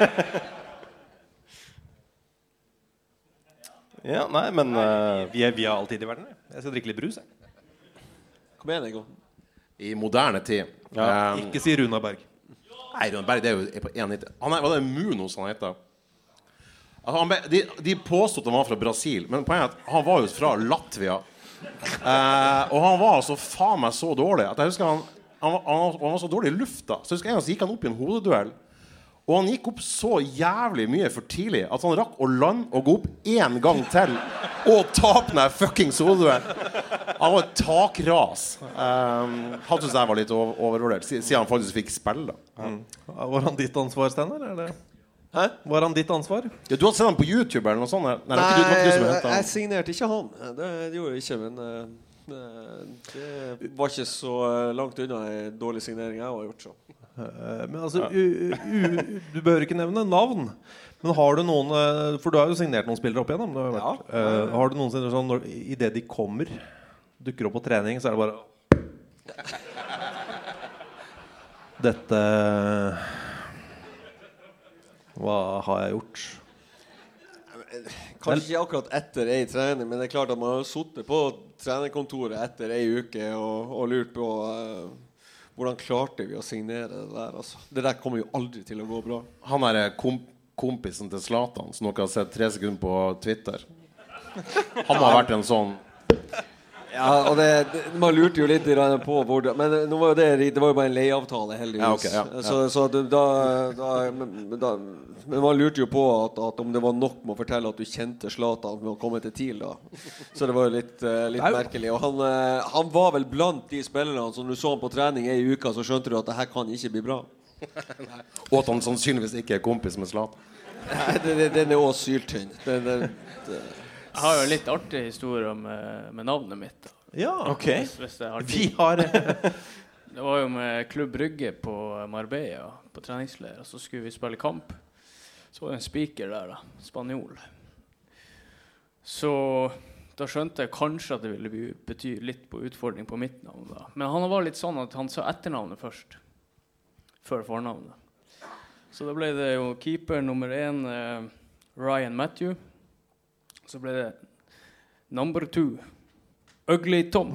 Ja, nei, men vi har alltid i verden. Jeg skal drikke litt brus, jeg. Kom igjen, Ego. I moderne tid. Ikke si Runa Berg. Nei, Runa Berg, det er jo på 1,90. Var det Munos han heter? De påstod at han var fra Brasil, men poenget er at han var jo fra Latvia. Og han var altså faen meg så dårlig at jeg husker han var så dårlig i lufta. Så jeg husker en gang så gikk han opp i en hodeduell, og han gikk opp så jævlig mye for tidlig at han rakk å lande og gå opp en gang til og tape den fuckings hodeduell. Han var et takras. Han synes jeg var litt overvurdert, siden han faktisk fikk spille da. Var han ditt ansvar, Steiner, eller? Hæ? Var han ditt ansvar? Ja, du hadde sett han på YouTube eller noe sånt? Nei, det var ikke du som hentet han. Jeg signerte ikke han. Det gjorde jeg ikke, men det var ikke så langt unna en dårlig signering jeg har gjort så. Men altså, du behøver ikke nevne navn. Men har du noen, for du har jo signert noen spillere opp igjennom. Har du noensinne sånn, i det de kommer, dukker opp på trening, så er det bare dette... Hva har jeg gjort? Kanskje ikke akkurat etter en trening, men det er klart at man har suttet på trenerkontoret etter en uke og lurt på hvordan klarte vi å signere det der. Altså. Det der kommer jo aldri til å gå bra. Han er kompisen til Zlatan, som dere har sett 3 sekunder på Twitter. Han har vært en sånn... Ja, og man lurte jo litt på hvordan, men nå var det var jo bare en leieavtale heldigvis. Ja, okay, ja. Så men man lurte jo på at om det var nok med å fortelle at du kjente Zlatan med å komme til TIL da. Så det var jo litt merkelig. Og han var vel blant de spillerne som du så han på trening i uka, så skjønte du at det her kan ikke bli bra. Og at han sannsynligvis ikke er kompis med Zlatan. Nei, den er også syltynn. Jeg har jo en litt artig historie med navnet mitt. Ja, ok. Hvis vi har det var jo med Klubb Brygge på Marbella på treningsleir, og så skulle vi spille kamp. Så var det en speaker der da, spanjol. Så da skjønte jeg kanskje at det ville bety litt på utfordring på mitt navn da. Men han var litt sånn at han sa etternavnet først, før fornavnet. Så da ble det jo keeper nummer 1, Ryan Matthew. Så ble det number 2, Ugly Tom.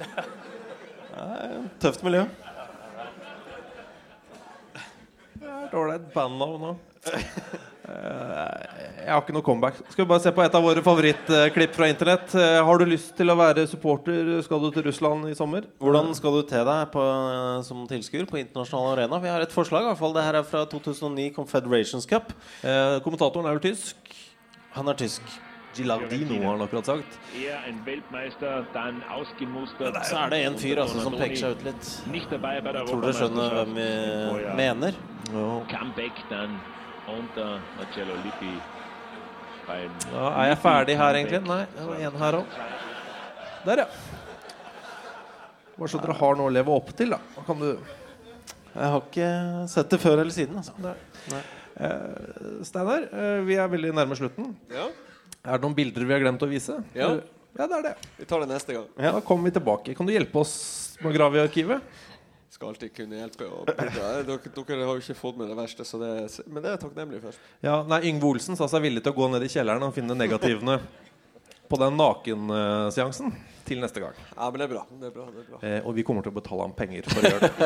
Tøft miljø. ålreit bandnavn nå. Jeg har ikke noe comeback. Skal vi bare se på et av våre favorittklipp fra internett. Har du lyst til å være supporter? Skal du til Russland i sommer? Hvordan skal du te deg som tilskuer på internasjonal arena? Vi har et forslag i hvert fall. Det her fra 2009 Confederations Cup. Kommentatoren vel tysk. Han tysk. Gilardino har han akkurat sagt. Så det en fyr som peker seg ut litt. Jeg tror dere skjønner hvem vi mener. Comeback dann unter Marcello Lippi. Jeg ferdig her egentlig? Nei, det var en her også. Der, ja. Bare så dere har noe å leve opp til, da. Kan du... Jeg har ikke sett det før eller siden, altså. Nei. Steinar, vi veldig nærme slutten. Ja. Det noen bilder vi har glemt å vise? Ja. Ja, det det. Vi tar det neste gang. Ja, da kommer vi tilbake. Kan du hjelpe oss med å grave i arkivet? Skal alltid kunne hjelpe. Dere har jo ikke fått med det verste, men det takknemlig først. Ja, nei, Yngve Olsen sa seg villig til å gå ned i kjelleren og finne negativene på den nakenseansen til neste gang. Ja, men det bra. Og vi kommer til å betale ham penger for å gjøre det.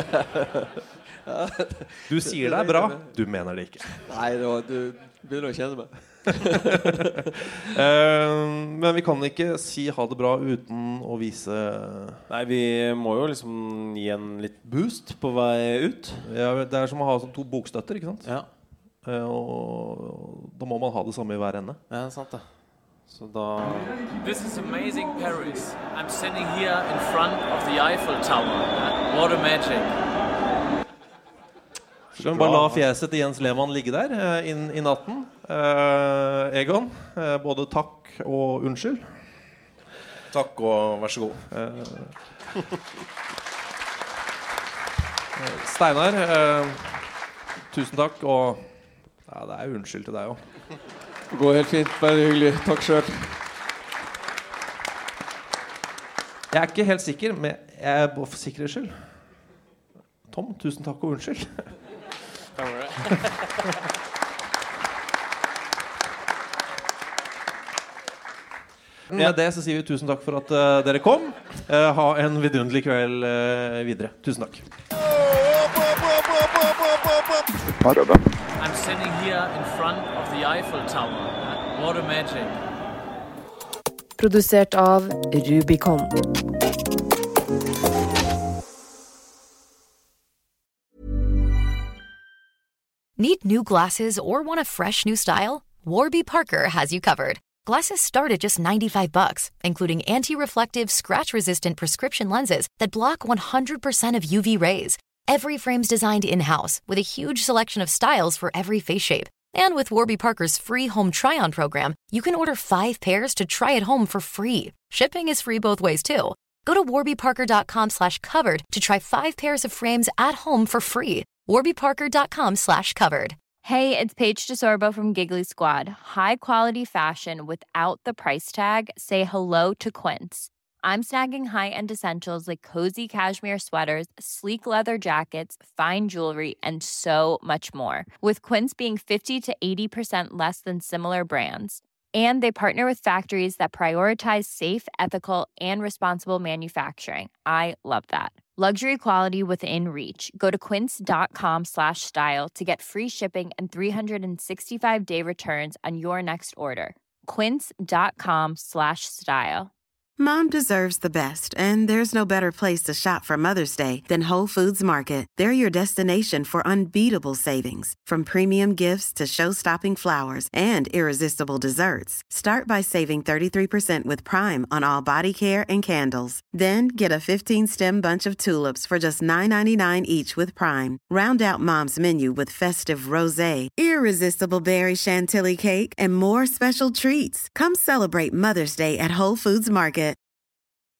Du sier det bra, du mener det ikke. Nei, du begynner å kjenne meg. Men vi kan ikke si ha det bra uten å vise. Nei, vi må jo liksom gi en litt boost på vei ut. Ja, det som å ha sånn 2 bokstøtter, ikke sant? Ja. Og da må man ha det samme i hver ende. Ja, sant det. Så da... This is amazing Paris. I'm standing here in front of the Eiffel Tower. What a magic. Skal vi bare la fjeset til Jens Lehmann ligge der inn i natten. Egon, både takk og unnskyld. Takk og vær så god. Steinar, tusen takk. Og ja, det unnskyld til deg også. Det går helt fint, bare hyggelig. Takk selv. Jeg ikke helt sikker, men jeg for sikkerhets skyld. Tom, tusen takk og unnskyld. Med det så sier vi tusen takk for at dere kom. Ha en vidunderlig kveld videre. Tusen takk. I'm standing here in front of the Eiffel Tower. What a magic. Produsert av Rubicon. Need new glasses or want a fresh new style? Warby Parker has you covered. Glasses start at just $95, including anti-reflective, scratch-resistant prescription lenses that block 100% of UV rays. Every frame's designed in-house, with a huge selection of styles for every face shape. And with Warby Parker's free home try-on program, you can order 5 pairs to try at home for free. Shipping is free both ways, too. Go to warbyparker.com/covered to try 5 pairs of frames at home for free. warbyparker.com/covered. Hey, it's Paige DeSorbo from Giggly Squad. High quality fashion without the price tag. Say hello to Quince. I'm snagging high-end essentials like cozy cashmere sweaters, sleek leather jackets, fine jewelry, and so much more. With Quince being 50 to 80% less than similar brands. And they partner with factories that prioritize safe, ethical, and responsible manufacturing. I love that. Luxury quality within reach. Go to quince.com/style to get free shipping and 365-day returns on your next order. Quince.com/style. Mom deserves the best, and there's no better place to shop for Mother's Day than Whole Foods Market. They're your destination for unbeatable savings, from premium gifts to show-stopping flowers and irresistible desserts. Start by saving 33% with Prime on all body care and candles. Then get a 15-stem bunch of tulips for just $9.99 each with Prime. Round out Mom's menu with festive rosé, irresistible berry chantilly cake, and more special treats. Come celebrate Mother's Day at Whole Foods Market.